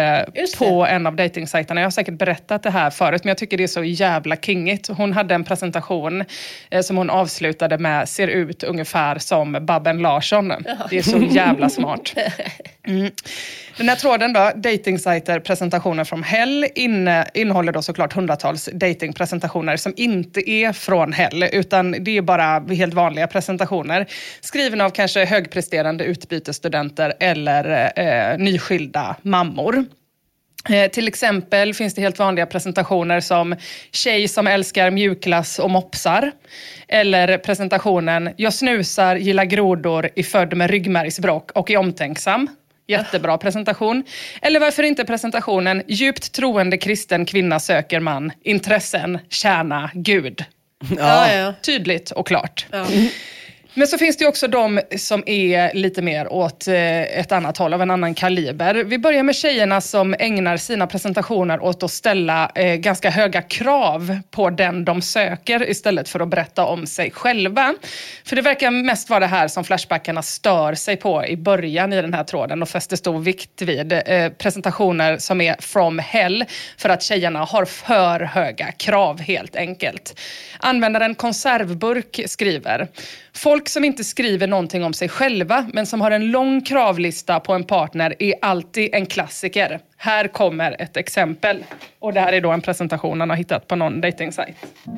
på en av datingsajterna. Jag har säkert berättat det här förut, men jag tycker det är så jävla kingigt. Hon hade en presentation eh, som hon avslutade med ser ut ungefär som Babben Larsson. Det är så jävla smart. Mm. Den här tråden då, datingsajter, presentationer från hell, inne, innehåller då såklart hundratals datingpresentationer som inte är från hell, utan det är bara helt vanliga presentationer. Skrivna av kanske högpresterande utbytesstudenter eller eh, nyskilda mammor. Eh, till exempel finns det helt vanliga presentationer som tjej som älskar mjukglass och mopsar. Eller presentationen jag snusar, gillar grodor, är född med ryggmärgsbråck och är omtänksam. Jättebra presentation. Eller varför inte presentationen djupt troende kristen kvinna söker man, intressen, tjäna, Gud. Ja, ja. Tydligt och klart. Ja. Men så finns det också de som är lite mer åt ett annat håll, av en annan kaliber. Vi börjar med tjejerna som ägnar sina presentationer åt att ställa eh, ganska höga krav på den de söker istället för att berätta om sig själva. För det verkar mest vara det här som Flashbackarna stör sig på i början i den här tråden och fäster stor vikt vid. Eh, presentationer som är from hell för att tjejerna har för höga krav helt enkelt. Användaren Konservburk skriver: folk som inte skriver någonting om sig själva men som har en lång kravlista på en partner är alltid en klassiker. Här kommer ett exempel. Och det här är då en presentation han har hittat på någon datingsajt.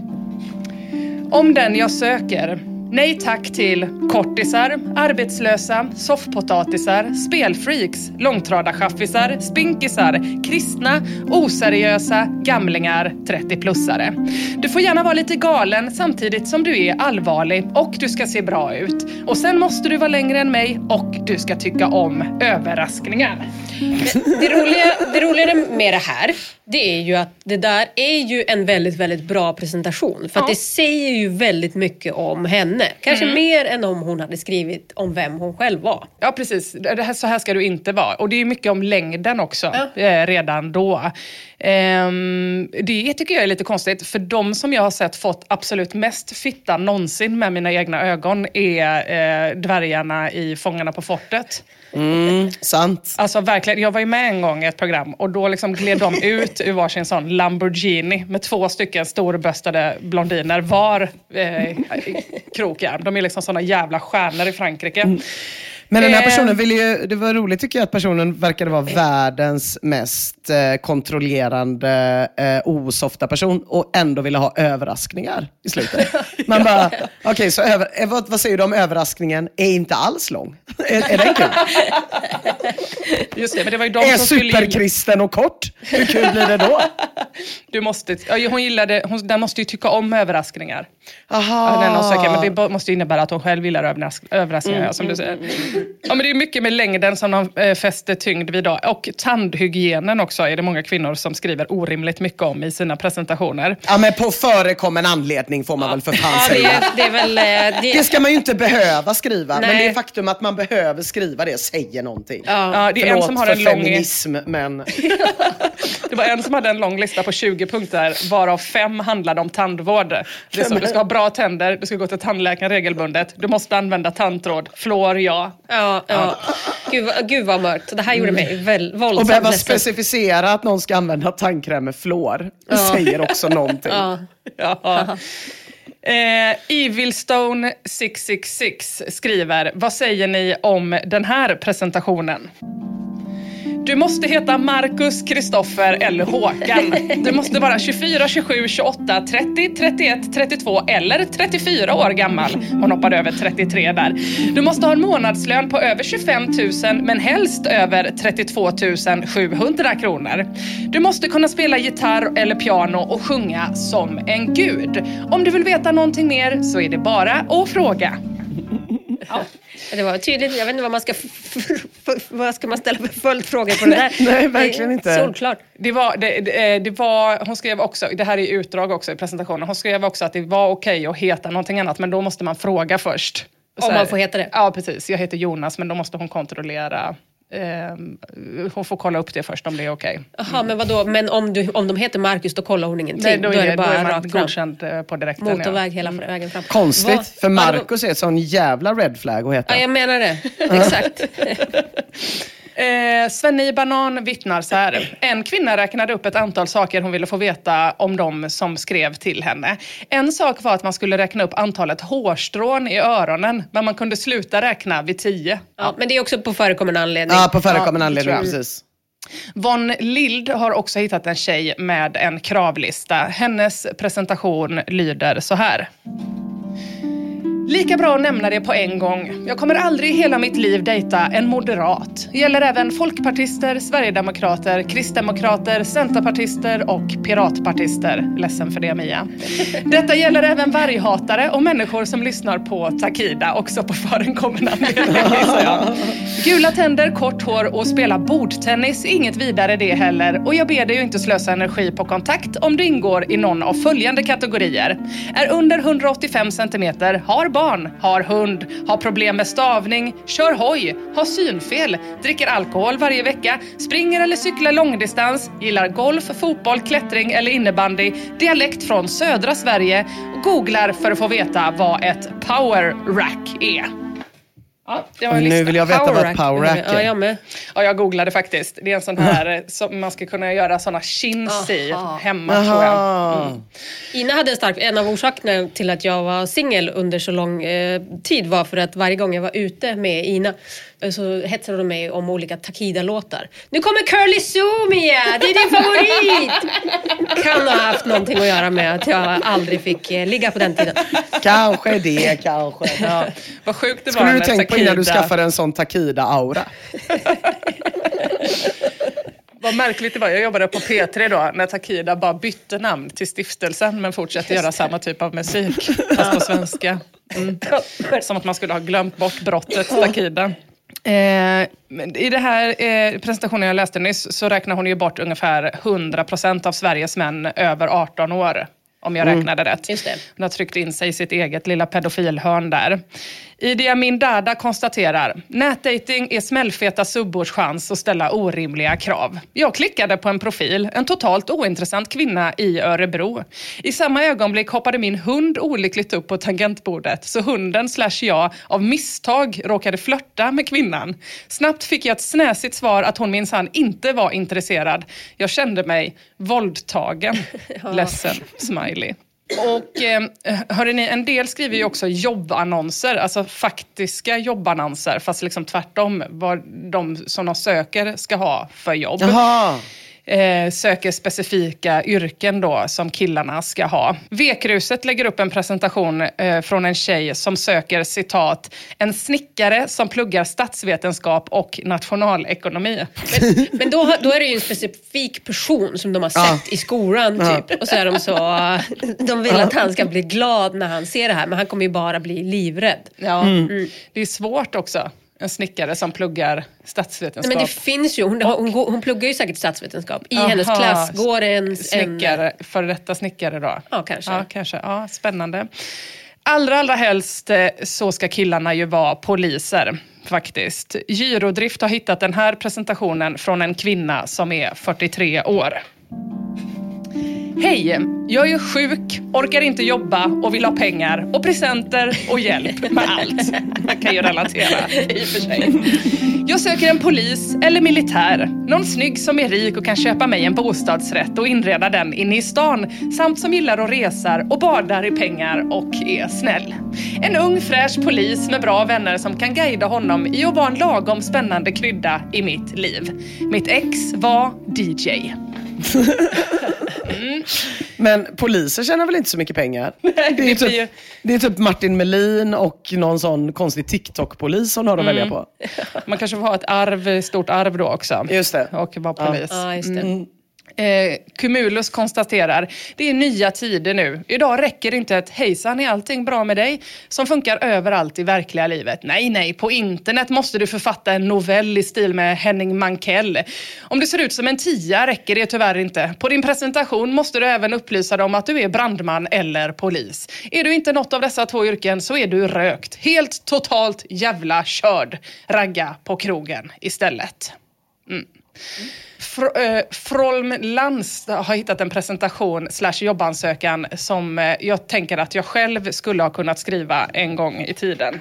Om den jag söker. Nej tack till kortisar, arbetslösa, soffpotatisar, spelfreaks, långtradarchaffisar, spinkisar, kristna, oseriösa, gamlingar, trettio-plussare. Du får gärna vara lite galen samtidigt som du är allvarlig och du ska se bra ut. Och sen måste du vara längre än mig och du ska tycka om överraskningar. Det roliga, det roliga med det här, det är ju att det där är ju en väldigt, väldigt bra presentation. För att ja. det säger ju väldigt mycket om henne. Kanske mm. mer än om hon hade skrivit om vem hon själv var. Ja, precis. Det här, så här ska du inte vara. Och det är mycket om längden också, ja. eh, redan då. Ehm, det tycker jag är lite konstigt. För de som jag har sett fått absolut mest fitta någonsin med mina egna ögon är eh, dvärgarna i Fångarna på fortet. Mm, sant. Alltså verkligen, jag var ju med en gång i ett program och då liksom gled de ut ur varsin sån Lamborghini med två stycken storböstade blondiner var eh, krokärm. De är liksom såna jävla stjärnor i Frankrike. Mm. Men den här personen ville ju, det var roligt tycker jag att personen verkade vara världens mest eh, kontrollerande eh, osofta person och ändå ville ha överraskningar i slutet. Man bara, okej okay, så över, eh, vad, vad säger du om överraskningen är inte alls lång? är, är den kul? Just det, men det var ju de är som skulle... superkristen och kort? Hur kul blir det då? Du måste, ja, hon gillade, hon, den måste ju tycka om överraskningar. Aha. Ja, den osäker, men det måste innebära att hon själv gillar överrask, överraskningar, mm, som du säger. Ja, men det är mycket med längden som de äh, fäster tyngd vid idag. Och tandhygienen också är det många kvinnor som skriver orimligt mycket om i sina presentationer. Ja, men på förekommen anledning får man ja. väl för fan ja, säga. Det, det, är väl, det... det ska man ju inte behöva skriva. Nej. Men det faktum att man behöver skriva det säger någonting. Ja, det är Förlåt en som har för en lång... feminism, men... Det var en som hade en lång lista på tjugo punkter, varav fem handlade om tandvård. Det är så, du ska ha bra tänder, du ska gå till tandläkaren regelbundet, du måste använda tandtråd, flår, ja. Ja, ja. Gud, gud vad mörkt. Det här gjorde mig väl, våldsamt. Och behöva specificera att någon ska använda tandkräm med flår. Det ja. säger också någonting. Ja. Ja. Eh, Evilstone sex sex sex skriver, vad säger ni om den här presentationen? Du måste heta Marcus, Kristoffer eller Håkan. Du måste vara tjugofyra, tjugosju, tjugoåtta, trettio, trettioett, trettiotvå eller trettiofyra år gammal. Hon hoppade över trettiotre där. Du måste ha en månadslön på över tjugofem tusen men helst över trettiotvå tusen sjuhundra kronor. Du måste kunna spela gitarr eller piano och sjunga som en gud. Om du vill veta någonting mer så är det bara att fråga. Ja, det var tydligt. Jag vet inte vad man ska f- f- vad ska man ställa för följdfrågor på det där. Nej, verkligen inte. Solklart. Det var, det, det, det var, hon skrev också, det här är utdrag också i presentationen. Hon skrev också att det var okej att heta någonting annat, men då måste man fråga först. Om man får heta det? Ja, precis. Jag heter Jonas, men då måste hon kontrollera. Eh, hon får kolla upp det först om det är okej. Jaha, mm. men vadå? Men om, du, om de heter Marcus, då kollar hon ingenting. Nej, då, då är det, det bara då är man rakt godkänd fram. På direkten. Motorväg ja. hela vägen fram. Konstigt, Vad? för Marcus är ett sån jävla red flag att heta. Ja, jag menar det. Exakt. Eh, Svenny Banan vittnar så här. En kvinna räknade upp ett antal saker hon ville få veta om de som skrev till henne. En sak var att man skulle räkna upp antalet hårstrån i öronen, men man kunde sluta räkna vid tio. Ja, men det är också på förekommande anledning. Ja, på förekommande ja, anledning, precis. Von Lild har också hittat en tjej med en kravlista. Hennes presentation lyder så här. Lika bra att nämna det på en gång. Jag kommer aldrig i hela mitt liv dejta en moderat. Det gäller även folkpartister, sverigedemokrater, kristdemokrater, centerpartister och piratpartister. Ledsen för det, Mia. Detta gäller även varghatare och människor som lyssnar på Takida, också på förekommande anledning. Gula tänder, kort hår och spela bordtennis, inget vidare det heller. Och jag ber dig ju inte slösa energi på kontakt om du ingår i någon av följande kategorier. Är under hundraåttiofem centimeter, har barn, har hund, har problem med stavning, kör hoj, har synfel, dricker alkohol varje vecka, springer eller cyklar långdistans, gillar golf, fotboll, klättring eller innebandy, dialekt från södra Sverige och googlar för att få veta vad ett power rack är. Ja, det var en nu lista. vill jag veta vad ett power rack är. Ja, jag med. Ja, jag googlade faktiskt. Det är en sån här som man ska kunna göra såna chins i hemma, tror jag. Mm. Ina hade en stark, en av orsakerna till att jag var singel under så lång eh, tid var för att varje gång jag var ute med Ina så hetsade de mig om olika Takida-låtar. Nu kommer Curly Sue, Mia! Det är din favorit! Kan ha haft någonting att göra med att jag aldrig fick eh, ligga på den tiden. Kanske det, kanske. Ja. Vad sjukt det var. Skulle du tänka på innan du skaffade en sån Takida-aura? Vad märkligt det var. Jag jobbade på P tre då när Takida bara bytte namn till stiftelsen men fortsatte göra samma typ av musik fast på svenska. Mm. Som att man skulle ha glömt bort brottet Takida. Eh, I det här eh, presentationen jag läste nyss så räknar hon ju bort ungefär hundra procent av Sveriges män över arton år. om jag räknade mm. rätt. Just det. Hon har tryckt in sig i sitt eget lilla pedofilhörn där. Idi Amin Dada konstaterar: nätdating är smällfeta subbors chans att ställa orimliga krav. Jag klickade på en profil, en totalt ointressant kvinna i Örebro. I samma ögonblick hoppade min hund olyckligt upp på tangentbordet, så hunden slash jag av misstag råkade flörta med kvinnan. Snabbt fick jag ett snäsigt svar att hon minsann inte var intresserad. Jag kände mig våldtagen. Ja. Ledsen, smiley. Och eh, hörrni, en del skriver ju också jobbannonser, alltså faktiska jobbannonser, fast liksom tvärtom vad de som de söker ska ha för jobb. Jaha. Eh, söker specifika yrken då som killarna ska ha. Vekruset lägger upp en presentation eh, från en tjej som söker, citat, en snickare som pluggar statsvetenskap och nationalekonomi. Men, men då, då är det ju en specifik person som de har sett ja. i skolan typ. Ja. Och så är de så, de vill att han ska bli glad när han ser det här, men han kommer ju bara bli livrädd. Ja, mm. Mm. Det är svårt också. En snickare som pluggar statsvetenskap. Men det finns ju, hon, hon, hon, hon pluggar ju säkert statsvetenskap. I Aha, hennes klass går en... Snickare, en... för detta snickare då. Ja, kanske. Ja, kanske. Ja, spännande. Allra, allra helst så ska killarna ju vara poliser, faktiskt. Gyrodrift har hittat den här presentationen från en kvinna som är fyrtiotre år. Hej, jag är sjuk, orkar inte jobba och vill ha pengar och presenter och hjälp med allt. Man kan ju relatera i och för sig. Jag söker en polis eller militär. Någon snygg som är rik och kan köpa mig en bostadsrätt och inreda den inne i stan. Samt som gillar att resar och badar i pengar och är snäll. En ung fräsch polis med bra vänner som kan guida honom i att vara en lagom spännande krydda i mitt liv. Mitt ex var D J. Mm. Men poliser tjänar väl inte så mycket pengar? Nej, det, är typ, ju... det är typ Martin Melin och någon sån konstig TikTok-polis som har att mm. välja på. Man kanske får ha ett arv, stort arv då också. Just det. Och vara polis. Ja, just det. Mm. Eh, Cumulus konstaterar: det är nya tider nu. Idag räcker inte ett hejsan, är allting bra med dig? Som funkar överallt i verkliga livet. Nej, nej, på internet måste du författa en novell i stil med Henning Mankell. Om du ser ut som en tia räcker det tyvärr inte. På din presentation måste du även upplysa dig om att du är brandman eller polis. Är du inte något av dessa två yrken så är du rökt. Helt totalt jävla körd. Ragga på krogen istället. Mm. Fr- äh, Frolm Lans har hittat en presentation slash jobbansökan som äh, jag tänker att jag själv skulle ha kunnat skriva en gång i tiden.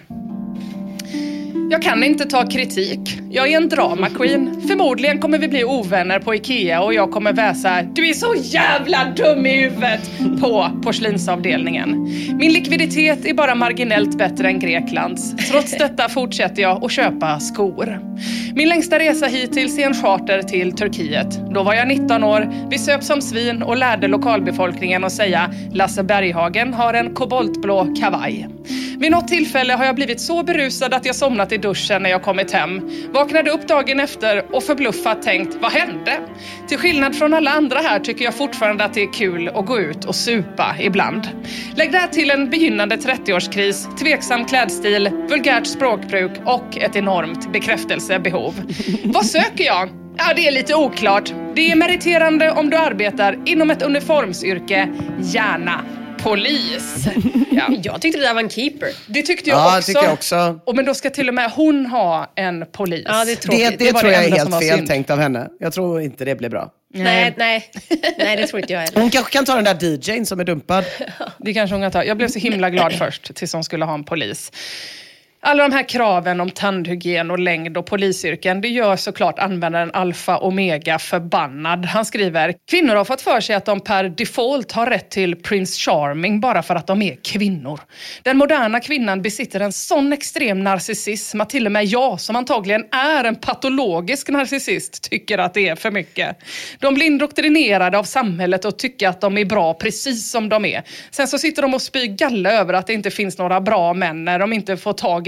Jag kan inte ta kritik. Jag är en drama queen. Förmodligen kommer vi bli ovänner på Ikea och jag kommer väsa "Du är så jävla dum i huvudet" på porslinsavdelningen. Min likviditet är bara marginellt bättre än Greklands. Trots detta fortsätter jag att köpa skor. Min längsta resa hittills är en charter till Turkiet. Då var jag nitton år. Vi söp som svin och lärde lokalbefolkningen att säga Lasse Berghagen har en koboltblå kavaj. Vid något tillfälle har jag blivit så berusad att jag somnat i duschen när jag kommit hem. Vaknade upp dagen efter och förbluffat tänkt, vad hände? Till skillnad från alla andra här tycker jag fortfarande att det är kul att gå ut och supa ibland. Lägg där till en begynnande trettioårskris, tveksam klädstil, vulgärt språkbruk och ett enormt bekräftelsebehov. Vad söker jag? Ja, det är lite oklart. Det är meriterande om du arbetar inom ett uniformsyrke, gärna polis. Ja. Jag tyckte det där var en keeper. Det tyckte jag ja, också. Jag också. Och men då ska till och med hon ha en polis. Ja, det är tråkigt. Det, det, det tror det jag är helt fel synd. tänkt av henne. Jag tror inte det blir bra. Nej, nej. Nej, det tror inte jag heller. Hon kanske kan ta den där D J:n som är dumpad. Det kanske hon kan ta. Jag blev så himla glad först tills hon skulle ha en polis. Alla de här kraven om tandhygien och längd och polisyrken, det gör såklart användaren Alfa Omega förbannad. Han skriver, kvinnor har fått för sig att de per default har rätt till Prince Charming bara för att de är kvinnor. Den moderna kvinnan besitter en sån extrem narcissism att till och med jag, som antagligen är en patologisk narcissist, tycker att det är för mycket. De blir indoktrinerade av samhället och tycker att de är bra precis som de är. Sen så sitter de och spyr galla över att det inte finns några bra män när de inte får tag i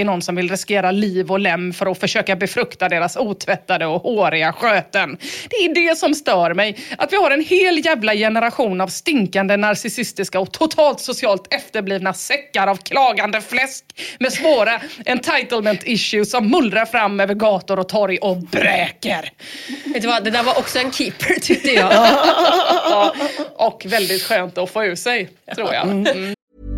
någon som vill riskera liv och lem för att försöka befrukta deras otvättade och håriga sköten. Det är det som stör mig. Att vi har en hel jävla generation av stinkande, narcissistiska och totalt socialt efterblivna säckar av klagande fläsk med svåra entitlement issues som mullrar fram över gator och torg och bräker. Vet du vad, det där var också en keeper tyckte jag. Ja, och väldigt skönt att få ur sig, tror jag. Mm.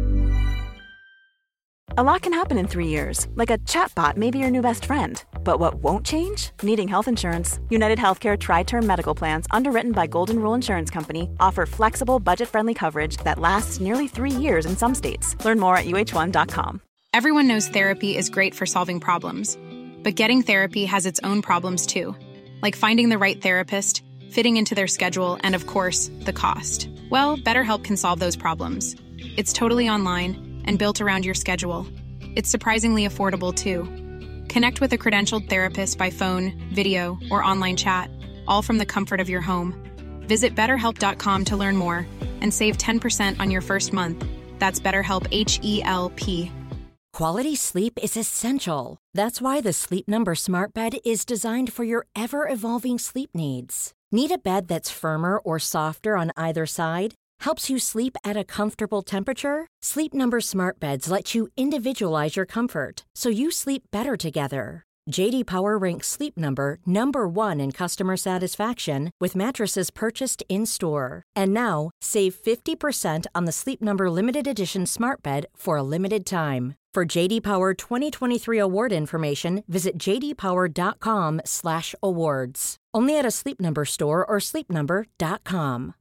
A lot can happen in three years, like a chatbot may be your new best friend. But what won't change? Needing health insurance. United Healthcare Tri-Term Medical Plans, underwritten by Golden Rule Insurance Company, offer flexible, budget-friendly coverage that lasts nearly three years in some states. Learn more at U H one dot com. Everyone knows therapy is great for solving problems. But getting therapy has its own problems too. Like finding the right therapist, fitting into their schedule, and of course, the cost. Well, BetterHelp can solve those problems. It's totally online and built around your schedule. It's surprisingly affordable too. Connect with a credentialed therapist by phone, video, or online chat, all from the comfort of your home. Visit better help dot com to learn more and save ten percent on your first month. That's BetterHelp, H E L P. Quality sleep is essential. That's why the Sleep Number Smart Bed is designed for your ever-evolving sleep needs. Need a bed that's firmer or softer on either side? Helps you sleep at a comfortable temperature? Sleep Number Smart Beds let you individualize your comfort, so you sleep better together. J D Power ranks Sleep Number number one in customer satisfaction with mattresses purchased in-store. And now, save fifty percent on the Sleep Number Limited Edition Smart Bed for a limited time. For J D Power twenty twenty-three award information, visit j d power dot com slash awards. Only at a Sleep Number store or sleep number dot com.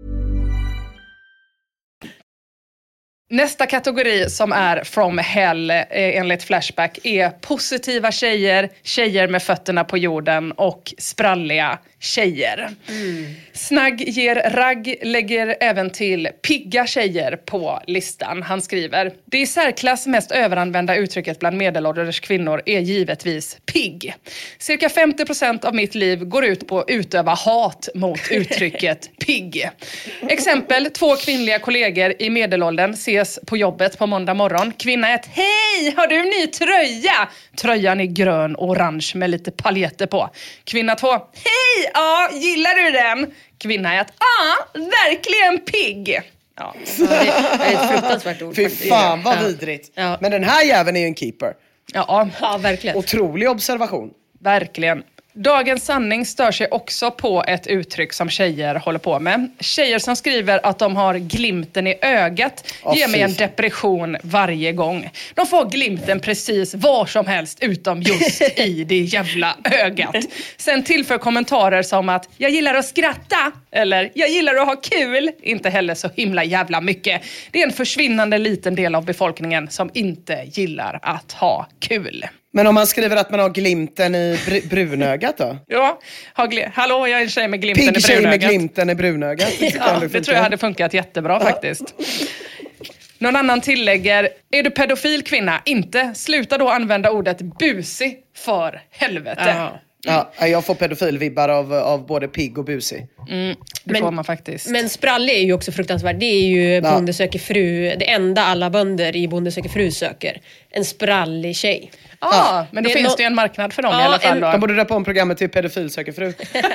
Nästa kategori som är from hell eh, enligt Flashback är positiva tjejer, tjejer med fötterna på jorden och spralliga tjejer. Mm. Snagg ger ragg lägger även till pigga tjejer på listan. Han skriver: det i särklass mest överanvända uttrycket bland medelålders kvinnor är givetvis pigg. Cirka femtio procent av mitt liv går ut på att utöva hat mot uttrycket pigg. Exempel, två kvinnliga kollegor i medelåldern ses på jobbet på måndag morgon. Kvinna ett: hej, har du en ny tröja? Tröjan är grön och orange med lite paljetter på. Kvinna två: hej, ja, gillar du den? Kvinna ett: ja, verkligen pigg. Ja, det är ett fruktansvärt ord. Fy fan vad vidrigt. Ja. Men den här jäveln är ju en keeper. Ja, ja, verkligen. Otrolig observation. Verkligen. Dagens sanning stör sig också på ett uttryck som tjejer håller på med. Tjejer som skriver att de har glimten i ögat oh, ger mig en depression varje gång. De får glimten precis var som helst utom just i det jävla ögat. Sen tillför kommentarer som att jag gillar att skratta eller jag gillar att ha kul. Inte heller så himla jävla mycket. Det är en försvinnande liten del av befolkningen som inte gillar att ha kul. Men om man skriver att man har glimten i br- brunögat då? Ja, har gl- hallå, jag är en tjej med glimten Pigg i brunögat. Pigg tjej med glimten i brunögat. Ja, det tror jag hade funkat jättebra faktiskt. Någon annan tillägger: är du pedofil kvinna? Inte. Sluta då använda ordet busig för helvete. Ja. Ja, jag får pedofilvibbar av, av både pigg och busig. Mm, det men, får man faktiskt. Men sprallig är ju också fruktansvärt. Det är ju ja. Bonde söker fru. Det enda alla bönder i Bonde söker fru söker. En sprallig tjej. Ah, ja, men då det finns no- det ju en marknad för dem ja, i alla fall. Då. De borde döpa om programmet till pedofil söker fru.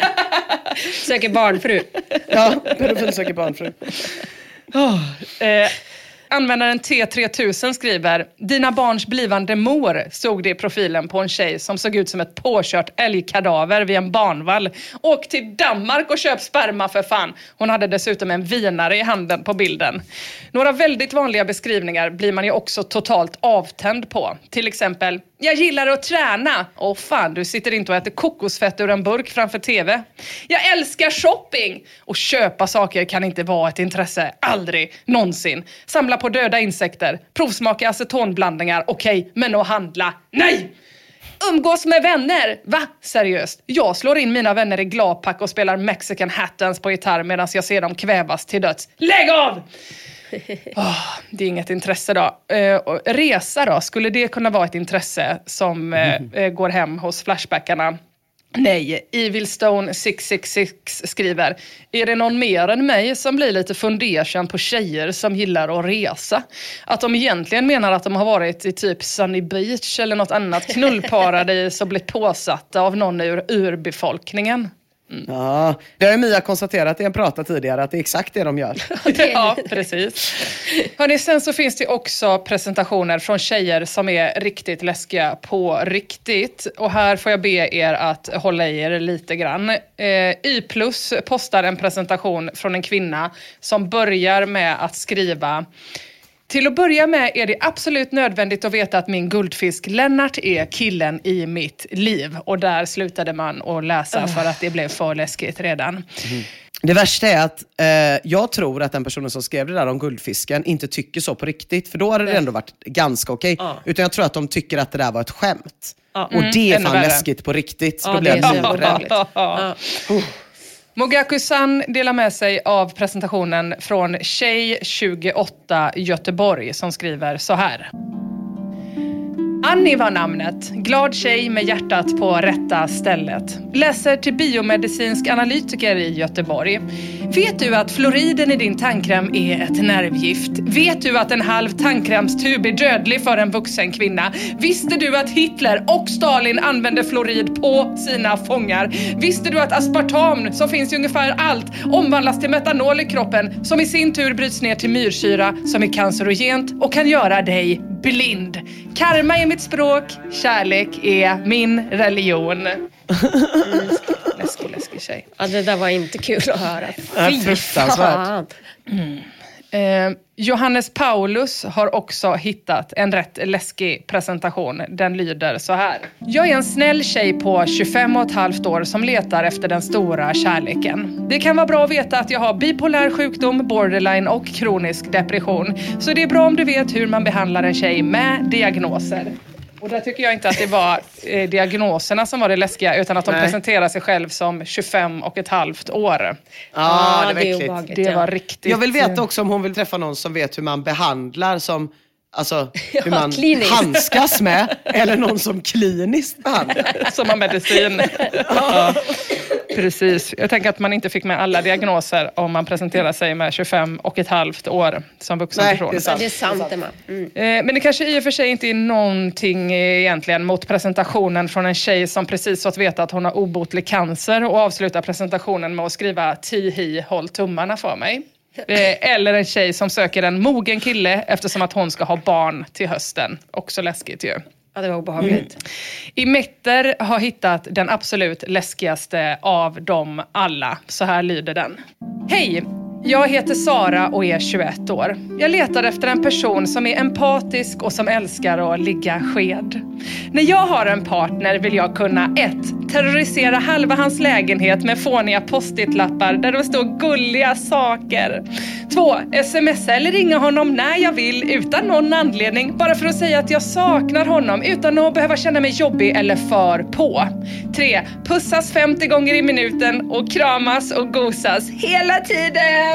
Söker barnfru. Ja, pedofil söker barnfru. Oh, eh. Användaren T tre tusen skriver: dina barns blivande mor såg det i profilen på en tjej som såg ut som ett påkört älgkadaver vid en barnvall. Åk till Danmark och köp sperma för fan. Hon hade dessutom en vinare i handen på bilden. Några väldigt vanliga beskrivningar blir man ju också totalt avtänd på. Till exempel: jag gillar att träna. Åh fan, du sitter inte och äter kokosfett ur en burk framför tv. Jag älskar shopping. Och köpa saker kan inte vara ett intresse. Aldrig, någonsin. Samla på döda insekter. Provsmaka acetonblandningar. Okej, okay, men att handla. Nej! Umgås med vänner. Va? Seriöst. Jag slår in mina vänner i gladpack och spelar Mexican Hat-Dance på gitarr medan jag ser dem kvävas till döds. Lägg av! Oh, det är inget intresse då. Uh, resa då, skulle det kunna vara ett intresse som uh, mm. uh, går hem hos flashbackarna? Nej, Evil Stone sex sex sex skriver: är det någon mer än mig som blir lite fundersam på tjejer som gillar att resa? Att de egentligen menar att de har varit i typ Sunny Beach eller något annat knullparadis och blivit påsatta av någon ur urbefolkningen. Mm. Ja, det har Mia konstaterat i en prata tidigare att det är exakt det de gör. Ja, precis. Hörrni, sen så finns det också presentationer från tjejer som är riktigt läskiga på riktigt. Och här får jag be er att hålla i er lite grann. Eh, Y plus postar en presentation från en kvinna som börjar med att skriva: till att börja med är det absolut nödvändigt att veta att min guldfisk Lennart är killen i mitt liv. Och där slutade man att läsa för att det blev för läskigt redan. Mm. Det värsta är att eh, jag tror att den personen som skrev det där om guldfisken inte tycker så på riktigt. För då hade det ändå varit ganska okej. Okay. Ja. Utan jag tror att de tycker att det där var ett skämt. Ja. Och mm, det är fan läskigt på riktigt. Så ja, då blir det är så rädd. Ja. Ja. Uh. Mogaku-san delar med sig av presentationen från Tjej tjugoåtta Göteborg som skriver så här. Annie var namnet. Glad tjej med hjärtat på rätta stället. Läser till biomedicinsk analytiker i Göteborg. Vet du att fluoriden i din tandkräm är ett nervgift? Vet du att en halv tandkrämstub är dödlig för en vuxen kvinna? Visste du att Hitler och Stalin använde fluorid på sina fångar? Visste du att aspartam, som finns i ungefär allt, omvandlas till metanol i kroppen som i sin tur bryts ner till myrsyra som är cancerogent och kan göra dig blind? Karma är mitt språk, kärlek är min religion. Mm. Läskig, läskig tjej. Ja, det där var inte kul att höra. Fy fruktansvärt. Mm. Eh, Johannes Paulus har också hittat en rätt läskig presentation. Den lyder så här. Jag är en snäll tjej på tjugofem och ett halvt år som letar efter den stora kärleken. Det kan vara bra att veta att jag har bipolär sjukdom, borderline och kronisk depression. Så det är bra om du vet hur man behandlar en tjej med diagnoser. Och där tycker jag inte att det var eh, diagnoserna som var det läskiga, utan att de Nej. presenterar sig själv som tjugofem och ett halvt år. Ah, det var äckligt. Det var riktigt. Jag vill veta också om hon vill träffa någon som vet hur man behandlar som, alltså hur ja, man kliniskt. handskas med, eller någon som kliniskt behandlar. Som har medicin. Ja. Precis. Jag tänker att man inte fick med alla diagnoser om man presenterar sig med tjugofem och ett halvt år som vuxen Nej, person. Det är sant. Det är sant, Emma. Mm. Men det kanske i och för sig inte är någonting egentligen mot presentationen från en tjej som precis fått veta att hon har obotlig cancer och avslutar presentationen med att skriva tihi, håll tummarna för mig. Eller en tjej som söker en mogen kille eftersom att hon ska ha barn till hösten. Också läskigt ju. Ja, det var obehagligt. Mm. I Metter har hittat den absolut läskigaste av dem alla. Så här lyder den. Hej! Jag heter Sara och är tjugoett år. Jag letar efter en person som är empatisk och som älskar att ligga sked. När jag har en partner vill jag kunna ett terrorisera halva hans lägenhet med fåniga post-it-lappar där det står gulliga saker. två smsa eller ringa honom när jag vill utan någon anledning bara för att säga att jag saknar honom utan att behöva känna mig jobbig eller för på. tre pussas femtio gånger i minuten och kramas och gosas hela tiden.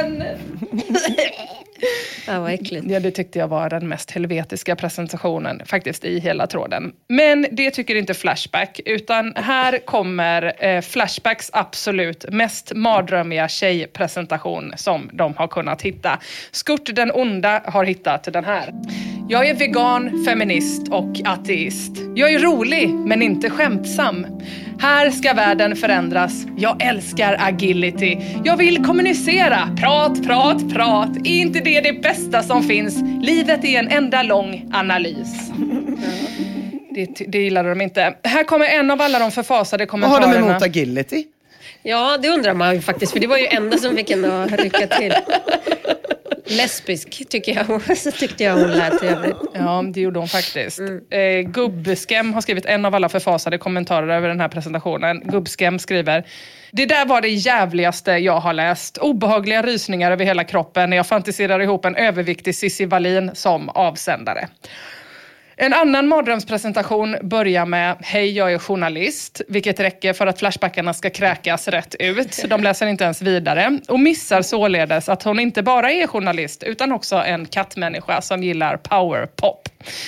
Ja, vad äckligt. Ja, det tyckte jag var den mest helvetiska presentationen faktiskt i hela tråden. Men det tycker inte Flashback, utan här kommer eh, Flashbacks absolut mest mardrömmiga tjejpresentation som de har kunnat hitta. Skurt den onda har hittat den här. Jag är vegan, feminist och ateist. Jag är rolig men inte skämtsam. Här ska världen förändras. Jag älskar agility. Jag vill kommunicera. Prat, prat, prat. Är inte det det bästa som finns? Livet är en enda lång analys. Det, det gillade de inte. Här kommer en av alla de förfasade kommentarerna. Vad har de emot agility? Ja, det undrar man ju faktiskt. För det var ju enda som fick en att rycka till. Lesbisk tycker jag. Så tyckte jag hon lät trevligt. Ja, det gjorde hon faktiskt. Mm. Eh, Gubbskem har skrivit en av alla förfasade kommentarer över den här presentationen. Gubbskem skriver: det där var det jävligaste jag har läst. Obehagliga rysningar över hela kroppen när jag fantiserar ihop en överviktig Cissi Wallin som avsändare. En annan mardrömspresentation börjar med: hej, jag är journalist, vilket räcker för att flashbackarna ska kräkas rätt ut. De läser inte ens vidare och missar således att hon inte bara är journalist utan också en kattmänniska som gillar powerpop.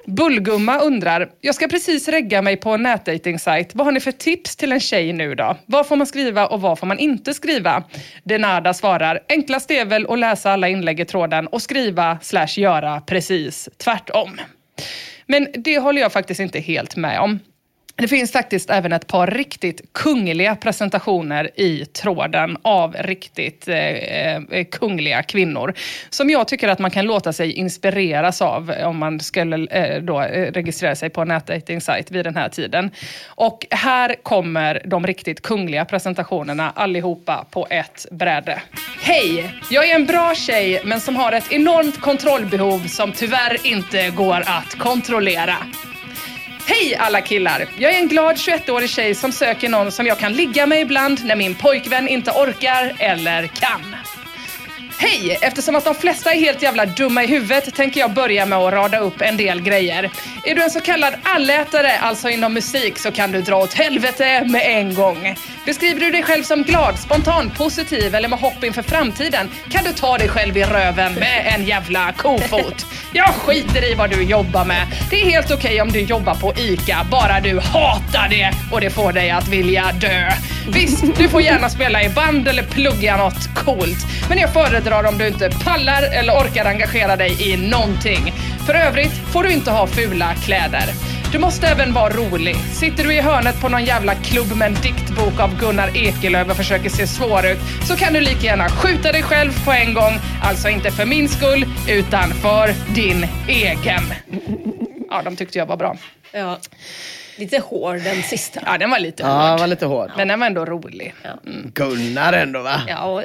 Bullgumma undrar, jag ska precis regga mig på en nätdating-sajt. Vad har ni för tips till en tjej nu då? Vad får man skriva och vad får man inte skriva? Denada svarar, enklast är väl att läsa alla inlägg i tråden och skriva slash göra precis tvärtom. Men det håller jag faktiskt inte helt med om. Det finns faktiskt även ett par riktigt kungliga presentationer i tråden av riktigt eh, kungliga kvinnor. Som jag tycker att man kan låta sig inspireras av om man skulle eh, då registrera sig på en nätdating-sajt vid den här tiden. Och här kommer de riktigt kungliga presentationerna allihopa på ett bräde. Hej! Jag är en bra tjej men som har ett enormt kontrollbehov som tyvärr inte går att kontrollera. Hej alla killar! Jag är en glad tjugoettårig tjej som söker någon som jag kan ligga med ibland när min pojkvän inte orkar eller kan. Hej! Eftersom att de flesta är helt jävla dumma i huvudet tänker jag börja med att rada upp en del grejer. Är du en så kallad allätare, alltså inom musik, så kan du dra åt helvete med en gång. Beskriver du dig själv som glad, spontan, positiv eller med hopp inför framtiden kan du ta dig själv i röven med en jävla kofot. Jag skiter i vad du jobbar med. Det är helt okej om du jobbar på ICA, bara du hatar det och det får dig att vilja dö. Visst, du får gärna spela i band eller plugga något coolt. Men jag föredrar om du inte pallar eller orkar engagera dig i någonting. För övrigt får du inte ha fula kläder. Du måste även vara rolig. Sitter du i hörnet på någon jävla klubb med en diktbok av Gunnar Ekelöf och försöker se svår ut, så kan du lika gärna skjuta dig själv på en gång. Alltså inte för min skull, utan för din egen. Ja, de tyckte jag var bra. Ja, lite hård den sista. Ja, den var lite Ja, hård. den var lite hård. Men den var ändå rolig. Mm. Gunnar ändå, va? Ja.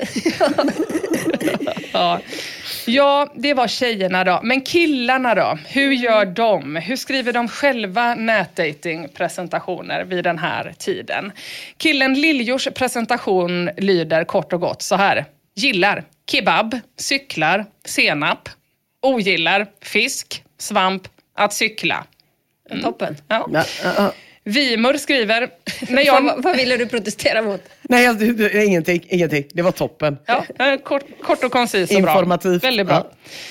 Ja. Ja, det var tjejerna då. Men killarna då? Hur gör de? Hur skriver de själva nätdating-presentationer vid den här tiden? Killen Liljors presentation lyder kort och gott så här. Gillar kebab, cyklar, senap. Ogillar fisk, svamp, att cykla. Mm. Toppen. Ja. Ja, ja, ja. Vimur skriver... När jag... vad, vad ville du protestera mot? Nej, jag, det, det, ingenting, ingenting. Det var toppen. Ja, kort, kort och koncis och bra. Informativt. Väldigt bra.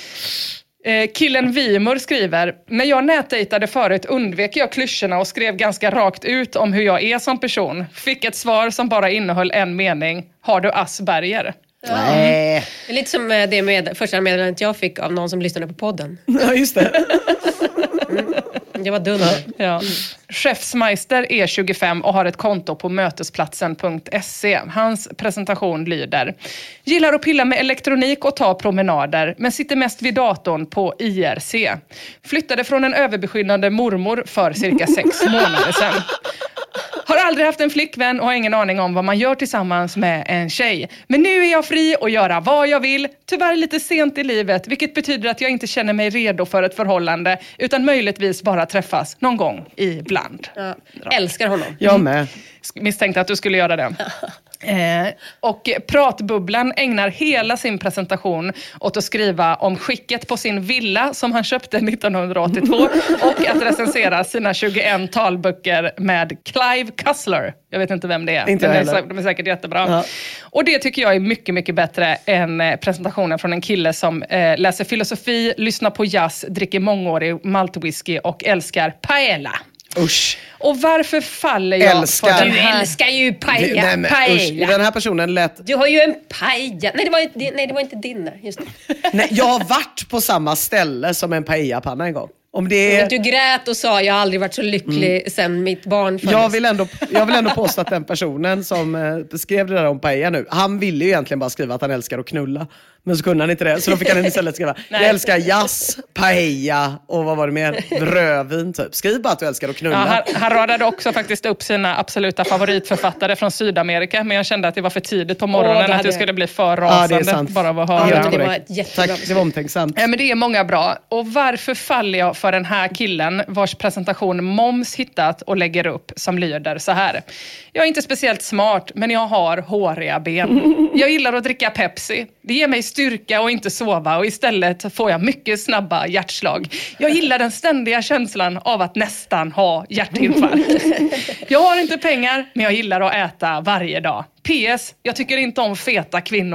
Ja. Eh, killen Vimur skriver, när jag nätdejtade förut undvek jag klyschorna och skrev ganska rakt ut om hur jag är som person. Fick ett svar som bara innehöll en mening. Har du Asperger? Ja. Nej. Det är lite som det med första meddelandet jag fick av någon som lyssnade på podden. Ja, just det. Mm. Det var dunder. Ja. Chefsmeister är tjugofem och har ett konto på mötesplatsen punkt se. Hans presentation lyder: gillar att pilla med elektronik och ta promenader, men sitter mest vid datorn på I R C. Flyttade från en överbeskyddande mormor för cirka sex månader sedan. Har aldrig haft en flickvän och har ingen aning om vad man gör tillsammans med en tjej. Men nu är jag fri att göra vad jag vill. Tyvärr lite sent i livet, vilket betyder att jag inte känner mig redo för ett förhållande, utan möjligtvis bara träffas någon gång ibland. Ja. Älskar honom. Jag med. Misstänkte att du skulle göra det. Eh, och Pratbubblan ägnar hela sin presentation åt att skriva om skicket på sin villa som han köpte nittonhundraåttiotvå och att recensera sina tjugoett talböcker med Clive Cussler. Jag vet inte vem det är, inte men de är, de är säkert jättebra. Ja. Och det tycker jag är mycket, mycket bättre än presentationen från en kille som eh, läser filosofi, lyssnar på jazz, dricker mångårig maltwhisky och älskar paella. Usch. Och varför faller jag Älskar. för den Du här... älskar ju paella. Nej, men, usch. paella. Den här personen lät... Du har ju en paella. Nej, det var inte, nej, det var inte din där. Just det. Nej, jag har varit på samma ställe som en paella-panna en gång. Om det är... Du grät och sa, jag har aldrig varit så lycklig mm. sen mitt barn föddes. Jag vill, ändå, jag vill ändå påstå att den personen som eh, beskrev det där om paella nu, han ville ju egentligen bara skriva att han älskar att knulla. Men så kunde han inte det, så då fick han istället skriva jag älskar jazz, paella och vad var det mer? Rödvin typ. Skriv bara att du älskar att knulla. Ja, han, han radade också faktiskt upp sina absoluta favoritförfattare från Sydamerika, men jag kände att det var för tidigt på morgonen. Åh, det att det skulle bli för rasande. Ja, det är sant. Bara av att höra. Ja, det var ett jättebra. Tack, det var omtänksamt. Ja, men det är många bra. Och varför faller jag för den här killen vars presentation Moms hittat och lägger upp som lyder så här. Jag är inte speciellt smart, men jag har håriga ben. Jag gillar att dricka Pepsi. Det ger mig styrka och inte sova, och istället får jag mycket snabba hjärtslag. Jag gillar den ständiga känslan av att nästan ha hjärtinfarkt. Jag har inte pengar, men jag gillar att äta varje dag. P S. Jag tycker inte om feta kvinnor.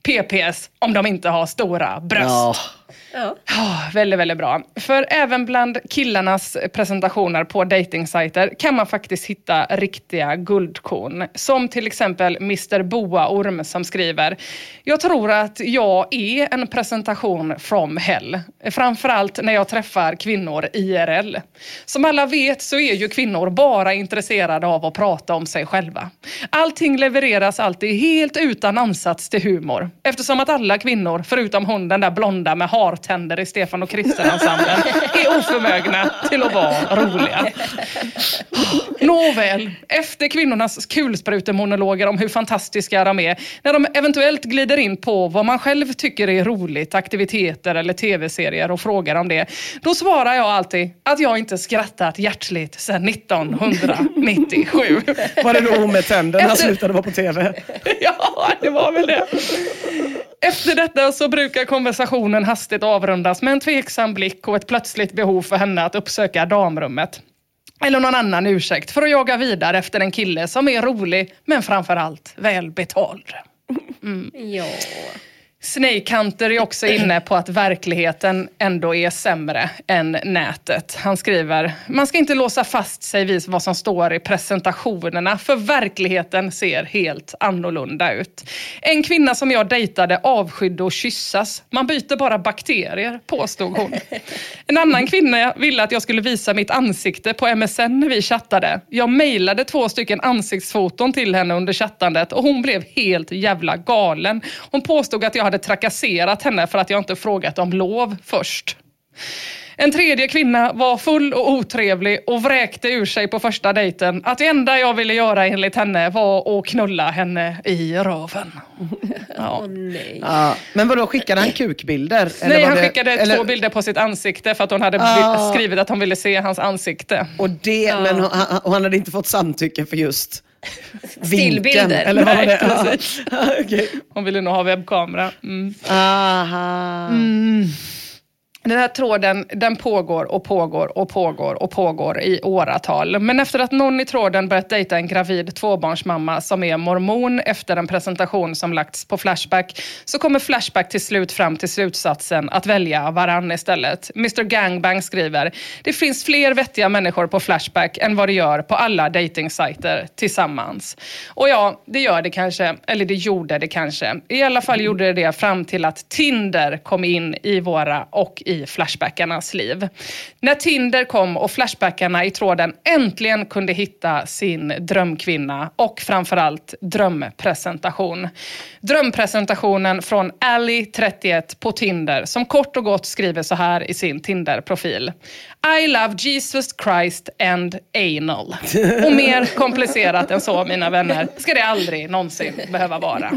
P P S om de inte har stora bröst. Ja. Ja. Oh, väldigt, väldigt bra. För även bland killarnas presentationer på datingsajter kan man faktiskt hitta riktiga guldkorn. Som till exempel mister Boaorm som skriver: jag tror att jag är en presentation from hell. Framförallt när jag träffar kvinnor I R L. Som alla vet så är ju kvinnor bara intresserade av att prata om sig själva. Allting levereras alltid helt utan ansats till humor. Eftersom att alla kvinnor, förutom hon den där blonda med hartänder i Stefan och Krister-ensemblen, är oförmögna till att vara roliga. Nåväl, efter kvinnornas kulsprutemonologer om hur fantastiska de är, när de eventuellt glider in på vad man själv tycker är roligt, aktiviteter eller tv-serier och frågar om det, då svarar jag alltid att jag inte skrattat hjärtligt sedan nittonhundranittiosju. Var det då med tänderna Efter... slutade vara på tv? Ja, det var väl det. Efter detta så brukar konversationen hastigt avrundas med en tveksam blick och ett plötsligt behov för henne att uppsöka damrummet. Eller någon annan ursäkt för att jaga vidare efter en kille som är rolig men framförallt välbetald. Mm. Ja. Snake Hunter är också inne på att verkligheten ändå är sämre än nätet. Han skriver: man ska inte låsa fast sig vid vad som står i presentationerna, för verkligheten ser helt annorlunda ut. En kvinna som jag dejtade avskydde att kyssas. Man byter bara bakterier, påstod hon. En annan kvinna ville att jag skulle visa mitt ansikte på M S N när vi chattade. Jag mejlade två stycken ansiktsfoton till henne under chattandet och hon blev helt jävla galen. Hon påstod att jag hade trakasserat henne för att jag inte frågat om lov först. En tredje kvinna var full och otrevlig och vräkte ur sig på första dejten att det enda jag ville göra enligt henne var att knulla henne i röven. Ja. Oh, nej. Ja, men vadå, skickade han kukbilder? Eller Nej, var han det, skickade eller... två bilder på sitt ansikte för att hon hade Ah. skrivit att hon ville se hans ansikte. Och, det, Ja. men han, och han hade inte fått samtycke för just Stillbilder. vinkeln, eller vad var Nej, det? precis. Ja. Okay. Hon ville nog ha webbkamera. Mm. Aha. Mm. Den här tråden, den pågår och pågår och pågår och pågår i åratal. Men efter att någon i tråden börjat dejta en gravid tvåbarnsmamma som är mormon efter en presentation som lagts på Flashback, så kommer Flashback till slut fram till slutsatsen att välja varann istället. mister Gangbang skriver: det finns fler vettiga människor på Flashback än vad det gör på alla datingsajter tillsammans. Och ja, det gör det kanske, eller det gjorde det kanske. I alla fall gjorde det det fram till att Tinder kom in i våra och i Flashbackarnas liv. När Tinder kom och Flashbackarna i tråden äntligen kunde hitta sin drömkvinna och framförallt drömpresentation. Drömpresentationen från Ali trettioett på Tinder, som kort och gott skriver så här i sin Tinder-profil: I love Jesus Christ and anal. Och mer komplicerat än så, mina vänner, ska det aldrig någonsin behöva vara.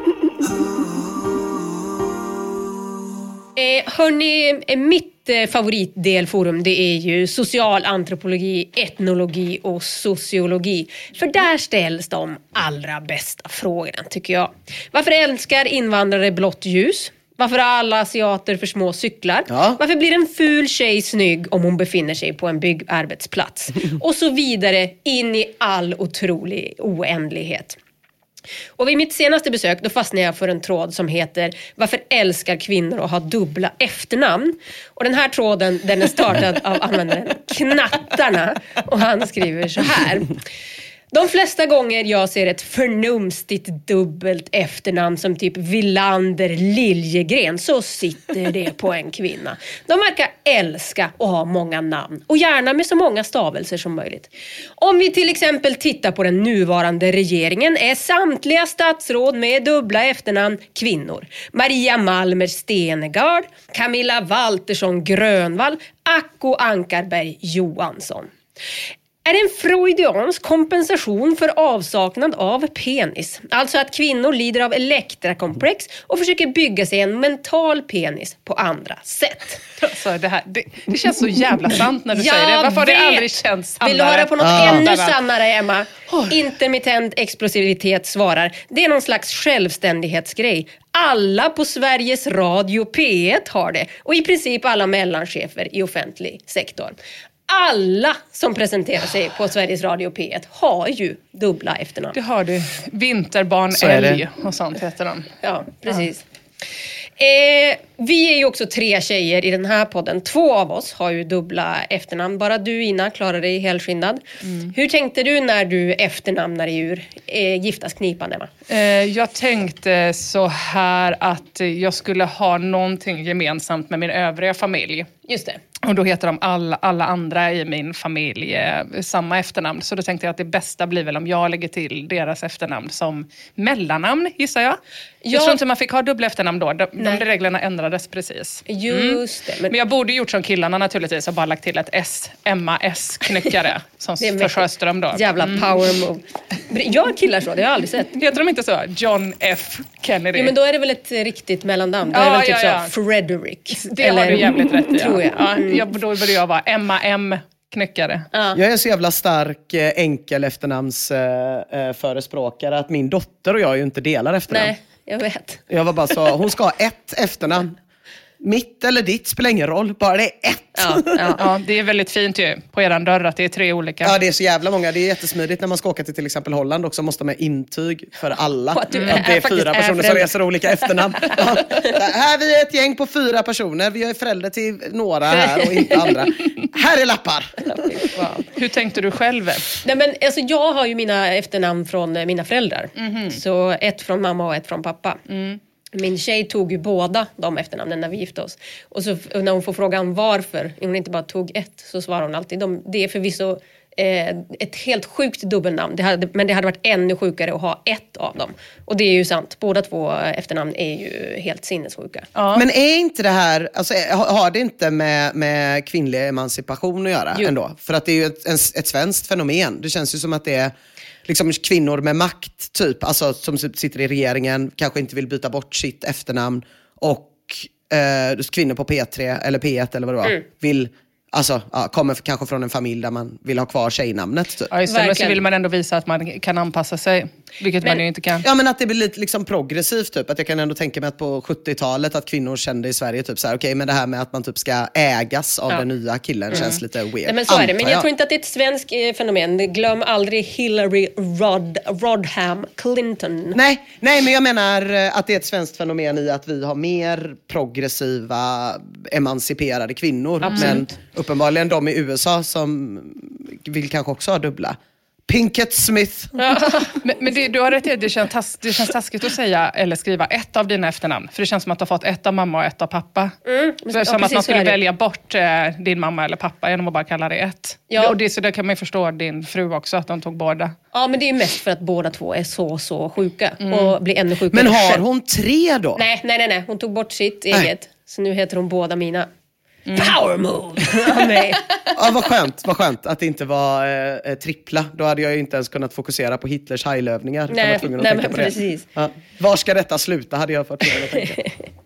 Eh, hörni, mitt eh, favoritdelforum, det är ju social antropologi, etnologi och sociologi. För där ställs de allra bästa frågorna, tycker jag. Varför älskar invandrare blått ljus? Varför har alla asiater för små cyklar? Ja. Varför blir en ful tjej snygg om hon befinner sig på en byggarbetsplats? Och så vidare in i all otrolig oändlighet. Och vid mitt senaste besök då fastnade jag för en tråd som heter Varför älskar kvinnor att ha dubbla efternamn? Och den här tråden, den är startad av användaren Knattarna. Och han skriver så här: de flesta gånger jag ser ett förnumstigt dubbelt efternamn som typ Villander Liljegren, så sitter det på en kvinna. De verkar älska att ha många namn och gärna med så många stavelser som möjligt. Om vi till exempel tittar på den nuvarande regeringen är samtliga statsråd med dubbla efternamn kvinnor. Maria Malmer Stenegard, Camilla Waltersson Grönvall, Acko Ankarberg Johansson. Är det en freudiansk kompensation för avsaknad av penis? Alltså att kvinnor lider av elektrakomplex och försöker bygga sig en mental penis på andra sätt. Alltså det, här, det, det känns så jävla sant när du Jag säger det. Varför har det vet. aldrig känts sannare? Vill du höra på något Ah. ännu sannare, Emma? Intermittent explosivitet svarar: det är någon slags självständighetsgrej. Alla på Sveriges Radio P ett har det. Och i princip alla mellanchefer i offentlig sektor. alla som presenterar sig på Sveriges Radio P ett har ju dubbla efternamn. Det har du. Vinterbarn älg och sånt heter de. Ja, precis. Ja. Eh, vi är ju också tre tjejer i den här podden. Två av oss har ju dubbla efternamn. Bara du, Ina, klarar dig helskinnad. Mm. Hur tänkte du när du efternamnade ur eh, Giftas knipan, Emma? Eh, jag tänkte så här att jag skulle ha någonting gemensamt med min övriga familj. Just det. Och då heter de alla, alla andra i min familj eh, samma efternamn. Så då tänkte jag att det bästa blir väl om jag lägger till deras efternamn som mellannamn, gissar jag. Ja. Jag tror inte man fick ha dubbla efternamn då. De, de reglerna ändrades precis. Just mm. det. Men... men jag borde gjort som killarna naturligtvis och bara lagt till ett S. Emma S. Knyckare. Som för Sjöström då. Jävla power move. Jag killar så, det har jag aldrig sett. Heter de inte så? John F. Kennedy. Ja, men då är det väl ett riktigt mellannamn. Då ja, är det väl typ ja, ja. så Frederick. Det eller... har du jävligt rätt i. Tror jag. Ja. Mm. jag då borde jag vara Emma M. Knyckare. Ja. Jag är så jävla stark eh, enkel efternamns eh, förespråkare att min dotter och jag ju inte delar efternamn. Nej, jag vet. Jag var bara så, hon ska ha ett efternamn. Mitt eller ditt spelar ingen roll, bara det är ett. Ja, ja. ja, det är väldigt fint ju på eran dörr att det är tre olika. Ja, det är så jävla många. Det är jättesmidigt när man ska åka till till exempel Holland också. Måste man ha intyg för alla. Att, mm. att det är fyra personer är som reser olika efternamn. Ja. Här vi är ett gäng på fyra personer. Vi är föräldrar till några här och inte andra. Här är lappar. Wow. Hur tänkte du själv? Nej, men, alltså, jag har ju mina efternamn från mina föräldrar. Mm-hmm. Så ett från mamma och ett från pappa. Mm. Min tjej tog ju båda de efternamnen när vi gifte oss. Och så när hon får frågan varför hon inte bara tog ett, så svarar hon alltid. De, det är förvisso eh, ett helt sjukt dubbelnamn. Det hade, men det hade varit ännu sjukare att ha ett av dem. Och det är ju sant. Båda två efternamn är ju helt sinnessjuka. Ja. Men är inte det här, alltså, har det inte med, med kvinnlig emancipation att göra jo. ändå? För att det är ju ett, ett svenskt fenomen. Det känns ju som att det är liksom kvinnor med makt typ, alltså som sitter i regeringen, kanske inte vill byta bort sitt efternamn och eh, kvinnor på P tre eller P ett eller vad det var, mm. vill alltså, ja, kommer kanske från en familj där man vill ha kvar tjejnamnet typ. Ja, just det, men så vill man ändå visa att man kan anpassa sig, vilket men, man ju inte kan. Ja, men att det blir lite liksom progressivt typ. Att jag kan ändå tänka mig att på sjuttiotalet att kvinnor kände i Sverige typ så här, okej, okay, men det här med att man typ ska ägas av ja. den nya killen mm. känns lite weird. Nej, men så är det, men jag, jag tror inte att det är ett svenskt eh, fenomen. Glöm aldrig Hillary Rod, Rodham Clinton. Nej, nej, men jag menar att det är ett svenskt fenomen i att vi har mer progressiva, emanciperade kvinnor. Absolut. Men uppenbarligen de i U S A som vill kanske också ha dubbla. Pinkett Smith. Ja, men men det, du har rätt i att det känns, tas, det känns taskigt att säga eller skriva ett av dina efternamn. För det känns som att du har fått ett av mamma och ett av pappa. Mm, så ja, som att man skulle välja bort eh, din mamma eller pappa genom att bara kalla det ett. Ja. Och det, så där kan man ju förstå din fru också, att de tog båda. Ja, men det är ju mest för att båda två är så, så sjuka. Mm. Och blir ännu sjukare. Men har hon tre då? Nej, nej, nej. nej. Hon tog bort sitt nej. eget. Så nu heter hon båda mina. Mm. Power move! Ja, vad skönt, vad skönt att det inte var eh, trippla. Då hade jag ju inte ens kunnat fokusera på Hitlers hajlövningar. Nej, att nej men precis. Ja. Var ska detta sluta, hade jag fått att tänka.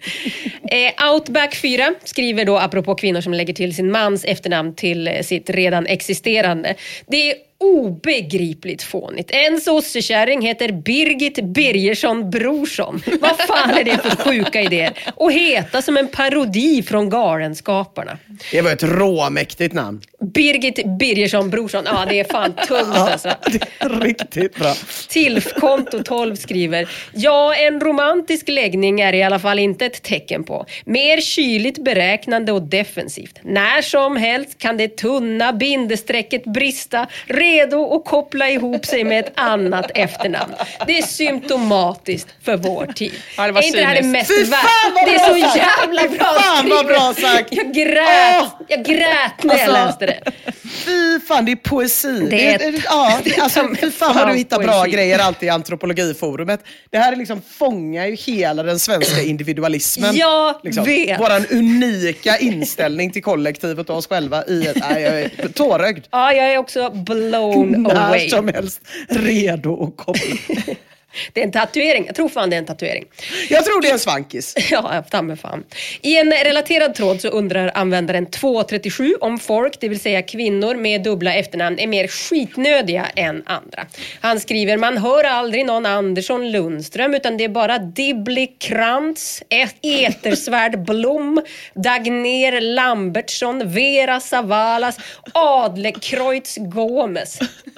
eh, Outback fyra skriver då, apropå kvinnor som lägger till sin mans efternamn till eh, sitt redan existerande. Det är obegripligt fånigt. En sossekärring heter Birgit Birgersson Brorsson. Vad fan är det för sjuka idéer? Och heta som en parodi från Galenskaparna. Det var ett råmäktigt namn. Birgit Birgersson Brorsson. Ja, det är fan tungt alltså. Det är riktigt bra. Tilfkonto tolv skriver: ja, en romantisk läggning är i alla fall inte ett tecken på. Mer kyligt beräknande och defensivt. När som helst kan det tunna bindesträcket brista, redo att koppla ihop sig med ett annat efternamn. Det är symptomatiskt för vår tid. Ja, det var är inte det här det mest Fy fan vad det är bra så sagt. jävla bra Fan vad bra sagt. Jag grät. Åh! Jag grät när jag Alltså, läste det. Fy fan, det är poesi. Det är, det är, det är, ja, det, alltså, fy fan vad du hittar bra poesi. Grejer alltid i antropologiforumet. Det här är liksom, fångar ju hela den svenska individualismen. Jag liksom. vet. Våran unika inställning till kollektivet och oss själva i ett, nej, jag är tårögd. Ja, jag är också blown När away. som helst redo att koppla. Det är en tatuering. Jag tror fan det är en tatuering. Jag tror det är en svankis. Ja, fan fan. I en relaterad tråd så undrar användaren två trettiosju om folk, det vill säga kvinnor med dubbla efternamn, är mer skitnödiga än andra. Han skriver, man hör aldrig någon Andersson Lundström utan det är bara Dibbli Krantz, Etersvärd Blom, Dagner Lambertsson, Vera Savalas, Adlekreutz Gomes.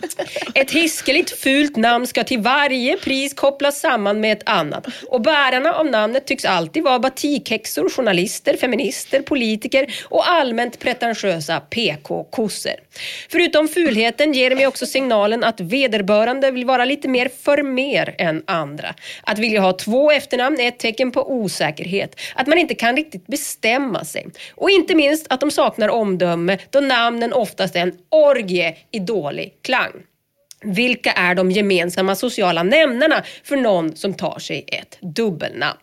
Ett hiskeligt fult namn ska till varje pris kopplas samman med ett annat. Och bärarna av namnet tycks alltid vara batikhäxor, journalister, feminister, politiker och allmänt pretentiösa P K-kossor. Förutom fulheten ger det mig också signalen att vederbörande vill vara lite mer för mer än andra. Att vilja ha två efternamn är ett tecken på osäkerhet. Att man inte kan riktigt bestämma sig. Och inte minst att de saknar omdöme då namnen oftast är en orgie i dålig klang. Vilka är de gemensamma sociala nämnarna för någon som tar sig ett dubbelnamn?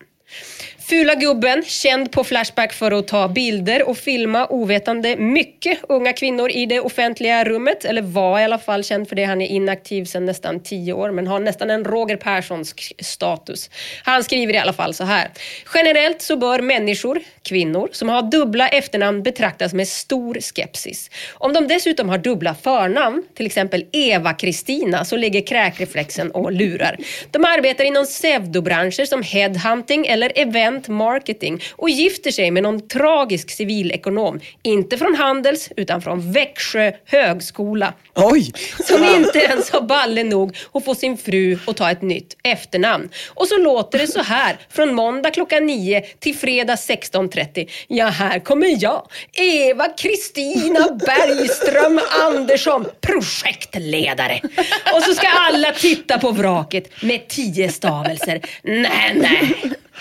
Fula gubben, känd på Flashback för att ta bilder och filma ovetande mycket unga kvinnor i det offentliga rummet. Eller var i alla fall känd för det. Han är inaktiv sedan nästan tio år men har nästan en Roger Perssonsk status. Han skriver i alla fall så här. Generellt så bör människor, kvinnor, som har dubbla efternamn betraktas med stor skepsis. Om de dessutom har dubbla förnamn, till exempel Eva Kristina, så ligger kräkreflexen och lurar. De arbetar inom pseudobranscher som headhunting eller event marketing och gifter sig med någon tragisk civilekonom. Inte från Handels utan från Växjö högskola. Oj! Som inte ens har balle nog att få sin fru att ta ett nytt efternamn. Och så låter det så här från måndag klockan nio till fredag sexton trettio. Ja, här kommer jag. Eva Kristina Bergström Andersson, projektledare. Och så ska alla titta på vraket med tio stavelser. Nej, nej.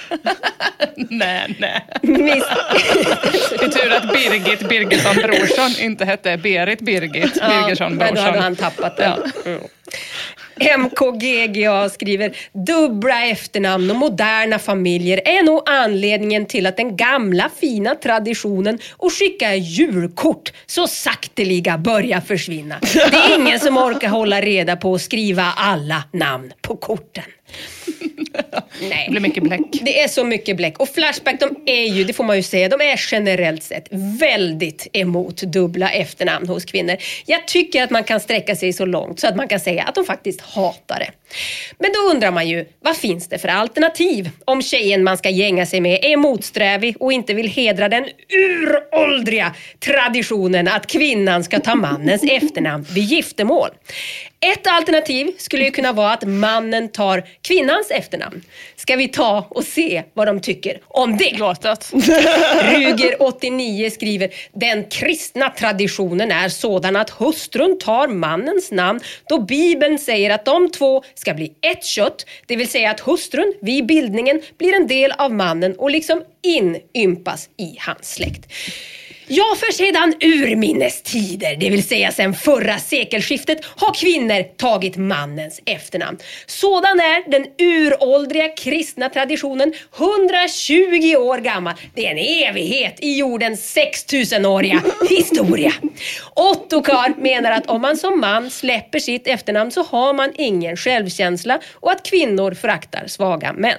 nej, nej. Miss... Det är tur att Birgit Birgersson Brorsson inte hette Berit Birgit ja, Birgersson Brorsson. Men då hade han tappat det. Ja. Mm. M K G G A skriver, dubbla efternamn och moderna familjer är nog anledningen till att den gamla fina traditionen att skicka julkort så sakteliga börjar försvinna. Det är ingen som orkar hålla reda på att skriva alla namn på korten. Nej. Det blir mycket bläck. Det är så mycket bläck. Och Flashback, de är ju, det får man ju säga, de är generellt sett väldigt emot dubbla efternamn hos kvinnor. Jag tycker att man kan sträcka sig så långt så att man kan säga att de faktiskt hatar det. Men då undrar man ju, vad finns det för alternativ? Om tjejen man ska gänga sig med är motsträvig och inte vill hedra den uråldriga traditionen att kvinnan ska ta mannens efternamn vid giftermål. Ett alternativ skulle ju kunna vara att mannen tar kvinnans efternamn. Ska vi ta och se vad de tycker om det? Låtet. Ruger åttionio skriver, den kristna traditionen är sådan att hustrun tar mannens namn då Bibeln säger att de två ska bli ett kött. Det vill säga att hustrun vid bildningen blir en del av mannen och liksom inympas i hans släkt. Ja, för sedan urminnes tider, det vill säga sedan förra sekelskiftet, har kvinnor tagit mannens efternamn. Sådan är den uråldriga kristna traditionen, hundratjugo år gammal. Det är en evighet i jordens sextusenåriga historia. Ottokar menar att om man som man släpper sitt efternamn så har man ingen självkänsla och att kvinnor föraktar svaga män.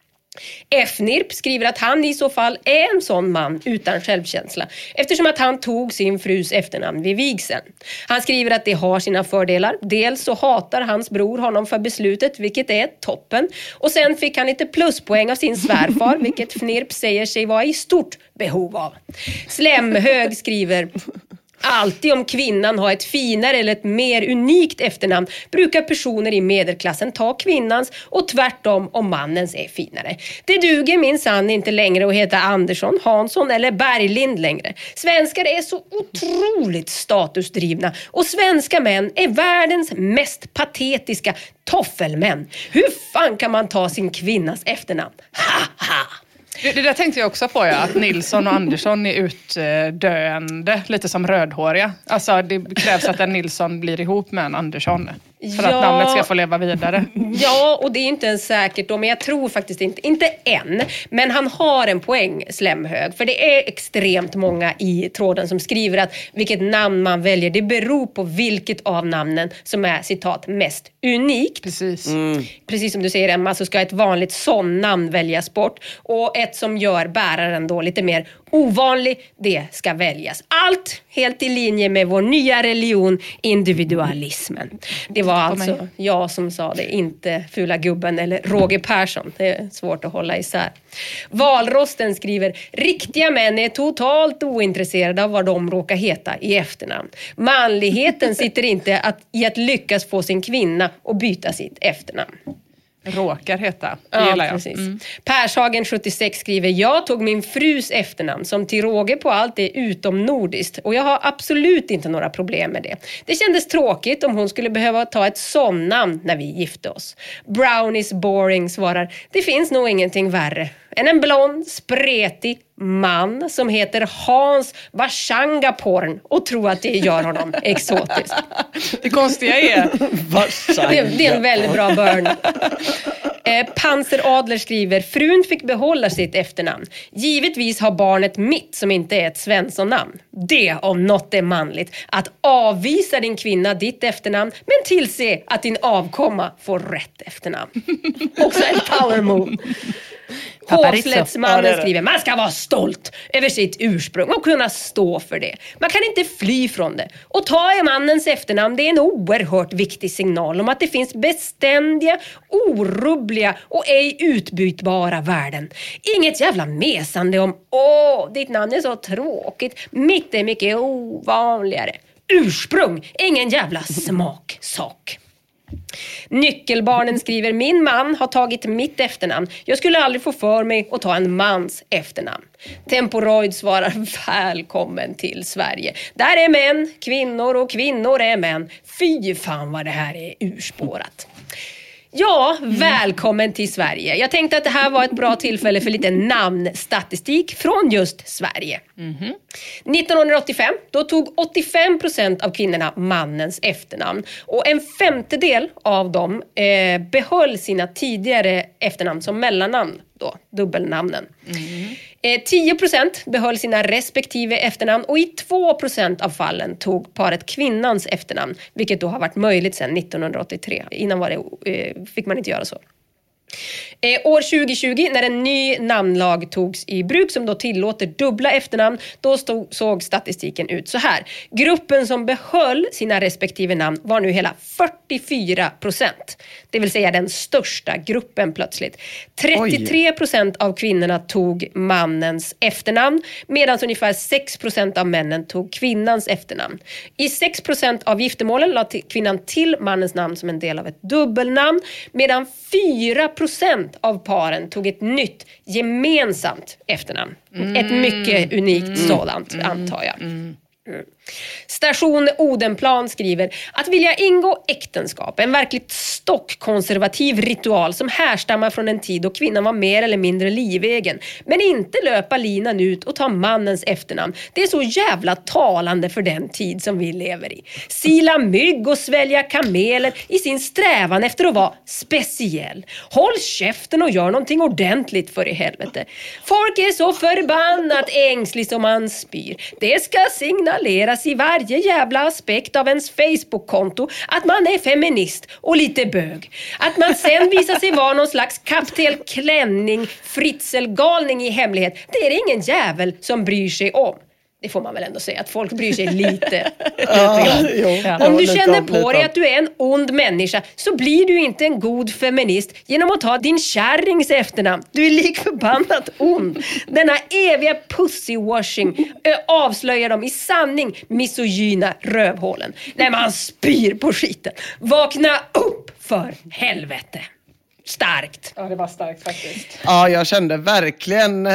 F-Nirp skriver att han i så fall är en sån man utan självkänsla eftersom att han tog sin frus efternamn vid vigseln. Han skriver att det har sina fördelar. Dels så hatar hans bror honom för beslutet, vilket är toppen. Och sen fick han lite pluspoäng av sin svärfar, vilket Fnirp säger sig vara i stort behov av. Slemhög skriver... Alltid om kvinnan har ett finare eller ett mer unikt efternamn brukar personer i medelklassen ta kvinnans och tvärtom om mannens är finare. Det duger minsann inte längre att heta Andersson, Hansson eller Berglind längre. Svenskar är så otroligt statusdrivna och svenska män är världens mest patetiska toffelmän. Hur fan kan man ta sin kvinnas efternamn? Ha ha! Det, det där tänkte jag också på, ja, att Nilsson och Andersson är utdöende, lite som rödhåriga. Alltså det krävs att en Nilsson blir ihop med en Andersson för Ja. att namnet ska få leva vidare. Ja, och det är inte ens säkert då, men jag tror faktiskt inte, inte än. Men han har en poäng, Slemhög. För det är extremt många i tråden som skriver att vilket namn man väljer, det beror på vilket av namnen som är, citat, mest unikt. Precis. Mm. Precis som du säger, Emma, så ska ett vanligt sån-namn väljas bort. Och ett som gör bäraren då lite mer ovanlig, det ska väljas. Allt helt i linje med vår nya religion, individualismen. Det var alltså jag som sa det, inte Fula gubben eller Roger Persson. Det är svårt att hålla isär. Valrosten skriver, riktiga män är totalt ointresserade av vad de råkar heta i efternamn. Manligheten sitter inte att, i att lyckas få sin kvinna att byta sitt efternamn. Råkar heta. Det Ja, gillar jag. precis. Mm. Pershagen sjuttiosex skriver, jag tog min frus efternamn som till råge på allt är utom nordiskt och jag har absolut inte några problem med det. Det kändes tråkigt om hon skulle behöva ta ett sån namn när vi gifte oss. Brownies Boring svarar, det finns nog ingenting värre än en blond, spretig man som heter Hans Vashangaporn och tror att det gör honom exotisk. Det konstiga är... Det är, det är en väldigt bra burn. Eh, Panzer Adler skriver, frun fick behålla sitt efternamn. Givetvis har barnet mitt som inte är ett Svensson-namn. Det om något är manligt. Att avvisa din kvinna ditt efternamn men tillse att din avkomma får rätt efternamn. Också en power move. Hovslättsmannen skriver, man ska vara stolt över sitt ursprung och kunna stå för det. Man kan inte fly från det. Och ta i mannens efternamn, det är en oerhört viktig signal om att det finns beständiga, orubbliga och ej utbytbara värden. Inget jävla mesande om, åh, ditt namn är så tråkigt. Mitt är mycket ovanligare. Ursprung, ingen jävla smaksak. Nyckelbarnen skriver, min man har tagit mitt efternamn. Jag skulle aldrig få för mig att ta en mans efternamn. Temporoid svarar, välkommen till Sverige. Där är män, kvinnor och kvinnor är män. Fy fan vad det här är urspårat. Ja, välkommen till Sverige. Jag tänkte att det här var ett bra tillfälle för lite namnstatistik från just Sverige. Mm-hmm. nittonhundraåttiofem, då tog åttiofem procent av kvinnorna mannens efternamn. Och en femtedel av dem eh, behöll sina tidigare efternamn som mellannamn. Då, dubbelnamnen. Mm. Eh, tio procent behöll sina respektive efternamn och i två procent av fallen tog paret kvinnans efternamn, vilket då har varit möjligt sedan nittonhundraåttiotre. Innan var det, eh, fick man inte göra så. Eh, år tjugo tjugo, när en ny namnlag togs i bruk som då tillåter dubbla efternamn, då stod, såg statistiken ut så här. Gruppen som behöll sina respektive namn var nu hela fyrtiofyra procent. Det vill säga den största gruppen plötsligt. trettiotre procent av kvinnorna tog mannens efternamn, medan ungefär sex procent av männen tog kvinnans efternamn. I sex procent av giftermålen la t- kvinnan till mannens namn som en del av ett dubbelnamn, medan fyra procent av paren tog ett nytt gemensamt efternamn. Mm. Ett mycket unikt mm. sådant, mm. antar jag. Mm. Mm. Station Odenplan skriver att vilja ingå äktenskap, en verkligt stockkonservativ ritual som härstammar från en tid då kvinnan var mer eller mindre livegen, men inte löpa linan ut och ta mannens efternamn. Det är så jävla talande för den tid som vi lever i. Sila mygg och svälja kameler i sin strävan efter att vara speciell. Håll käften och gör någonting ordentligt för i helvete. Folk är så förbannat ängslig som man spyr. Det ska signaleras i varje jävla aspekt av ens Facebook-konto att man är feminist och lite bög. Att man sen visar sig vara någon slags kaptel klänning, fritzelgalning i hemlighet, det är ingen jävel som bryr sig om. Det får man väl ändå säga, att folk bryr sig lite. Ja, jo, om du lite känner om, på lite dig om. att du är en ond människa så blir du inte en god feminist genom att ta din kärrings efternamn. Du är lik förbannat ond. Denna eviga pussywashing ö, avslöjar dem i sanning misogyna rövhålen. När man spyr på skiten. Vakna upp för helvete. Starkt. Ja, det var starkt faktiskt. Ja, jag kände verkligen... Eh...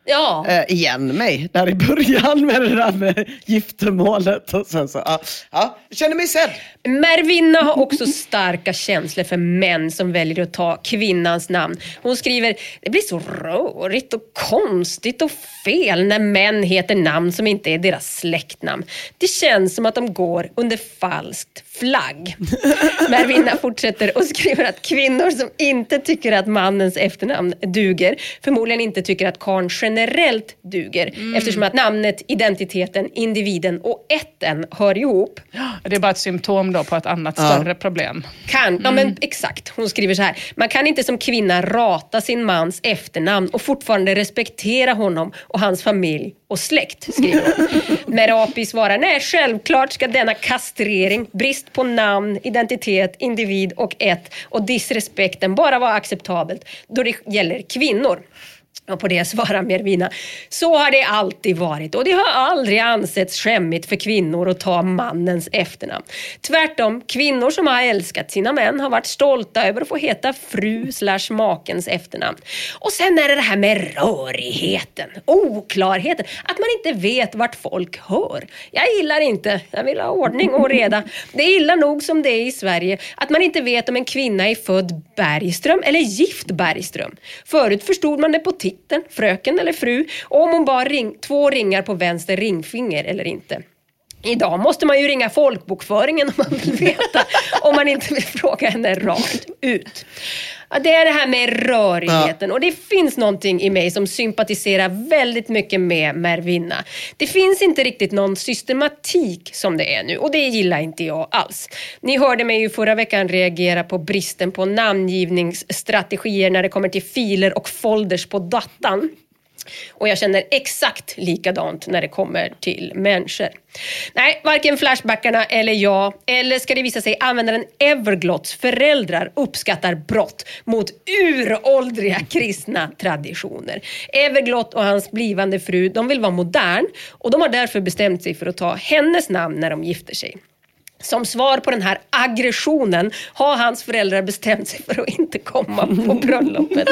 Ja. eh, igen mig där i början med det där med giftermålet och sen så, ja, ja jag känner mig sedd. Mervinna har också starka känslor för män som väljer att ta kvinnans namn. Hon skriver, det blir så rörigt och konstigt och fel när män heter namn som inte är deras släktnamn. Det känns som att de går under falskt flagg. Mervinna fortsätter och skriver att kvinnor som inte tycker att mannens efternamn duger förmodligen inte tycker att karln generellt duger mm. eftersom att namnet, identiteten, individen och ätten hör ihop. Det är bara ett symptom då på ett annat ja. större problem. Kan, mm. ja men exakt. Hon skriver så här. Man kan inte som kvinna rata sin mans efternamn och fortfarande respektera honom och hans familj och släkt, skriver hon. Merapi svarar, nej självklart ska denna kastrering, brist på namn, identitet, individ och ett och disrespekten bara vara acceptabelt då det gäller kvinnor. Och på det svarar Mervinna, så har det alltid varit och det har aldrig ansetts skämmigt för kvinnor att ta mannens efternamn. Tvärtom, kvinnor som har älskat sina män har varit stolta över att få heta fru slash makens efternamn. Och sen är det det här med rörigheten, oklarheten, att man inte vet vart folk hör. Jag gillar inte, jag vill ha ordning och reda. Det är illa nog som det är i Sverige att man inte vet om en kvinna är född Bergström eller gift Bergström. Förut förstod man det på titeln, fröken eller fru, och om hon bara ring, två ringar på vänster ringfinger eller inte. Idag måste man ju ringa folkbokföringen om man vill veta, om man inte vill fråga henne rakt ut. Ja, det är det här med rörigheten ja. och det finns någonting i mig som sympatiserar väldigt mycket med Mervinna. Det finns inte riktigt någon systematik som det är nu och det gillar inte jag alls. Ni hörde mig ju förra veckan reagera på bristen på namngivningsstrategier när det kommer till filer och folders på datan. Och jag känner exakt likadant när det kommer till människor. Nej, varken Flashbackarna eller jag, eller ska det visa sig användaren Everglotts föräldrar uppskattar brott mot uråldriga kristna traditioner. Everglott och hans blivande fru, de vill vara modern och de har därför bestämt sig för att ta hennes namn när de gifter sig. Som svar på den här aggressionen har hans föräldrar bestämt sig för att inte komma på bröllopet.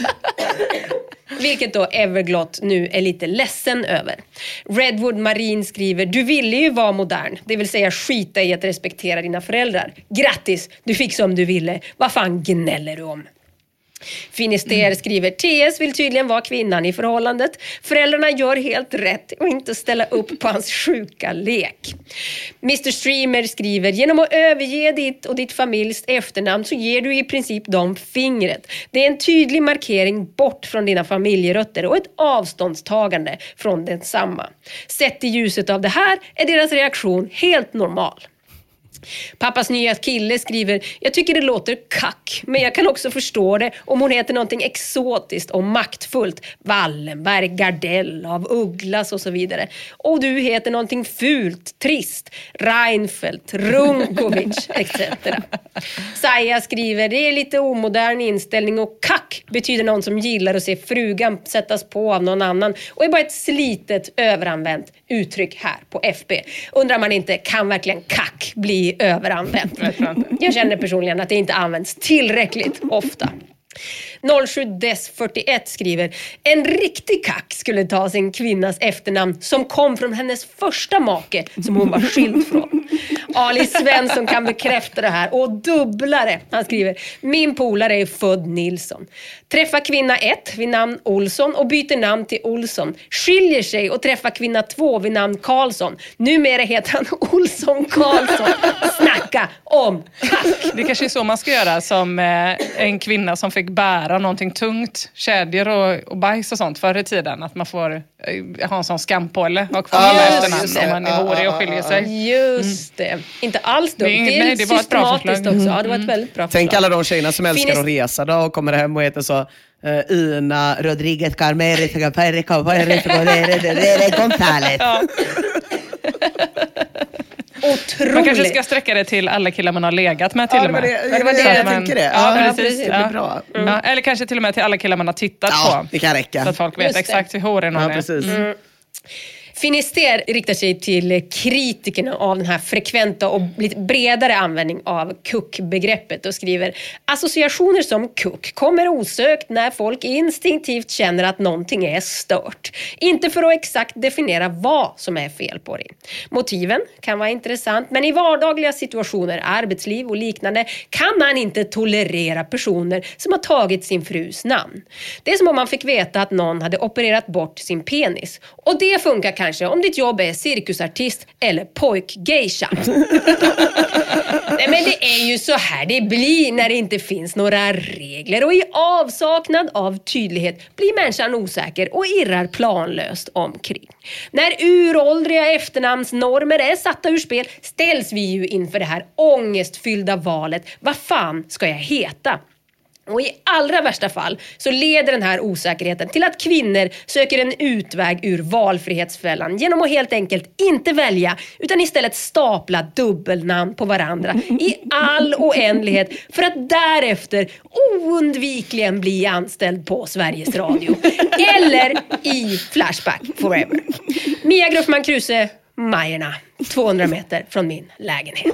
Vilket då Everglott nu är lite ledsen över. Redwood Marine skriver, du ville ju vara modern, det vill säga skita i att respektera dina föräldrar. Grattis, du fick som du ville. Vad fan gnäller du om? Finister skriver, T S vill tydligen vara kvinnan i förhållandet. Föräldrarna gör helt rätt och inte ställa upp på hans sjuka lek. mister Streamer skriver, genom att överge ditt och ditt familjs efternamn så ger du i princip dem fingret. Det är en tydlig markering bort från dina familjerötter och ett avståndstagande från densamma. Sett i ljuset av det här är deras reaktion helt normal. Pappas nya kille skriver, jag tycker det låter kack, men jag kan också förstå det om hon heter någonting exotiskt och maktfullt. Wallenberg, Gardell, av Ugglas och så vidare. Och du heter någonting fult, trist, Reinfeldt, Runkovic et cetera. Saja skriver, det är lite omodern inställning och kack betyder någon som gillar att se frugan sättas på av någon annan och är bara ett slitet överanvänt uttryck här på F B. Undrar man inte, kan verkligen kack bli överanvänt? Jag känner personligen att det inte används tillräckligt ofta. noll sju Des fyrtioett skriver, en riktig kack skulle ta sin kvinnas efternamn som kom från hennes första make som hon var skild från. Ali Svensson kan bekräfta det här och dubbla det. Han skriver, min polare är född Nilsson. Träffar kvinna ett vid namn Olsson och byter namn till Olsson. Skiljer sig och träffar kvinna två vid namn Karlsson. Numera heter han Olsson Karlsson. Snacka om kack. Det kanske är så man ska göra som eh, en kvinna som fick bära någonting tungt, kedjor och, och bajs och sånt förr i tiden. Att man får eh, ha en sån skampåle och kvar med efternamn om man är hårig och skiljer sig. Just det. Inte alls dumt. Det, det är nej, det var systematiskt också. Ja, det var ett väldigt bra förslag. Tänk alla de tjejerna som älskar Finnes... att resa då och kommer hem och heter så uh, Ina Rodriguez Carmeri González. Otroligt. Man kanske ska sträcka det till alla killar man har legat med till ja, och med. Det var det, det, det jag man, tänker det. Ja, ja, precis. Det blir bra. Mm. Ja, eller kanske till och med till alla killar man har tittat ja, på. Det kan räcka. Så att folk vet exakt hur hårig någon ja, är. Precis. Mm. Finisterre riktar sig till kritikerna av den här frekventa och lite bredare användning av kuck-begreppet och skriver: associationer som kuck kommer osökt när folk instinktivt känner att någonting är stört. Inte för att exakt definiera vad som är fel på det. Motiven kan vara intressant, men i vardagliga situationer, arbetsliv och liknande kan man inte tolerera personer som har tagit sin frus namn. Det är som om man fick veta att någon hade opererat bort sin penis. Och det funkar kanske om ditt jobb är cirkusartist eller pojkgeisha. Nej, men det är ju så här det blir när det inte finns några regler, och i avsaknad av tydlighet blir människan osäker och irrar planlöst omkring. När uråldriga efternamnsnormer är satta ur spel ställs vi ju inför det här ångestfyllda valet: vad fan ska jag heta? Och i allra värsta fall så leder den här osäkerheten till att kvinnor söker en utväg ur valfrihetsfällan genom att helt enkelt inte välja, utan istället stapla dubbelnamn på varandra i all oändlighet för att därefter oundvikligen bli anställd på Sveriges Radio eller i Flashback Forever. Mia Gruffman Kruse, Majerna, tvåhundra meter från min lägenhet.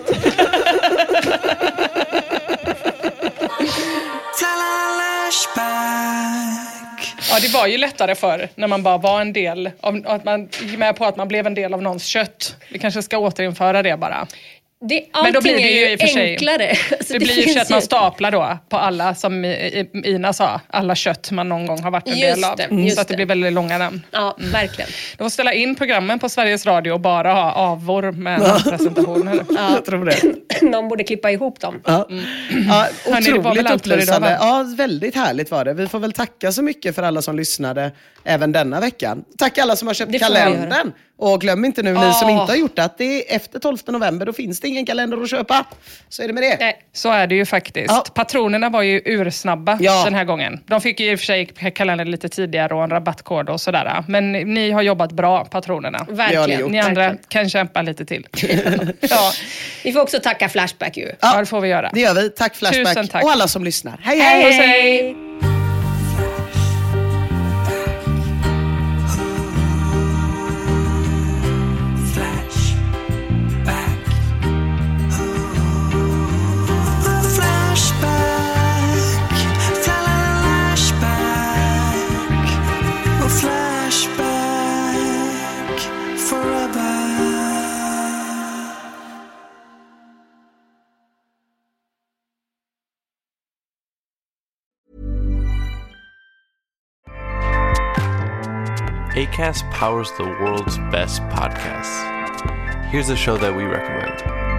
Ja, det var ju lättare för när man bara var en del av, att man gick med på att man blev en del av någons kött. Vi kanske ska återinföra det bara. Det, men då blir det ju i och för sig enklare. Alltså, det, det blir ju så att man staplar då på alla, som Ina sa, alla kött man någon gång har varit en just del av. Det, mm. Så att det blir väldigt långa namn. Ja, mm. verkligen. De får ställa in programmen på Sveriges Radio och bara ha avvor med presentationer. Ja. Jag tror det. Någon borde klippa ihop dem. Ja, mm. ja Hörrni, otroligt upplysande. Idag, ja, väldigt härligt var det. Vi får väl tacka så mycket för alla som lyssnade även denna veckan. Tack alla som har köpt kalendern. Och glöm inte nu, oh. ni som inte har gjort det, att det är efter tolfte november, då finns det ingen kalender att köpa. Så är det med det. Nej, så är det ju faktiskt. Ja. Patronerna var ju ursnabba ja. den här gången. De fick ju i och för sig kalender lite tidigare och en rabattkod och sådär. Men ni har jobbat bra, patronerna. Verkligen. Ni andra verkligen. kan kämpa lite till. ja. Vi får också tacka Flashback ju. Ja, det får vi göra. Det gör vi. Tack Flashback. Tusen tack. Och alla som lyssnar. Hej, hej! hej. hej. Acast powers the world's best podcasts. Here's a show that we recommend.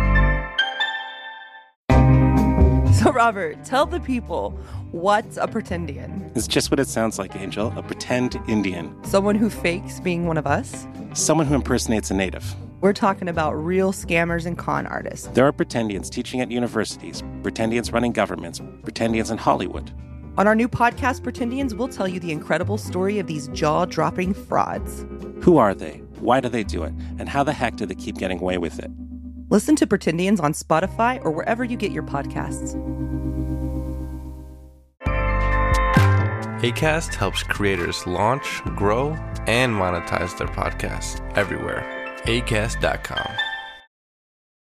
So, Robert, tell the people, what's a pretendian? It's just what it sounds like, Angel. A pretend Indian. Someone who fakes being one of us? Someone who impersonates a native. We're talking about real scammers and con artists. There are pretendians teaching at universities, pretendians running governments, pretendians in Hollywood. On our new podcast, Pretendians, we'll tell you the incredible story of these jaw-dropping frauds. Who are they? Why do they do it? And how the heck do they keep getting away with it? Listen to Pretendians on Spotify or wherever you get your podcasts. Acast helps creators launch, grow, and monetize their podcasts everywhere. acast dot com.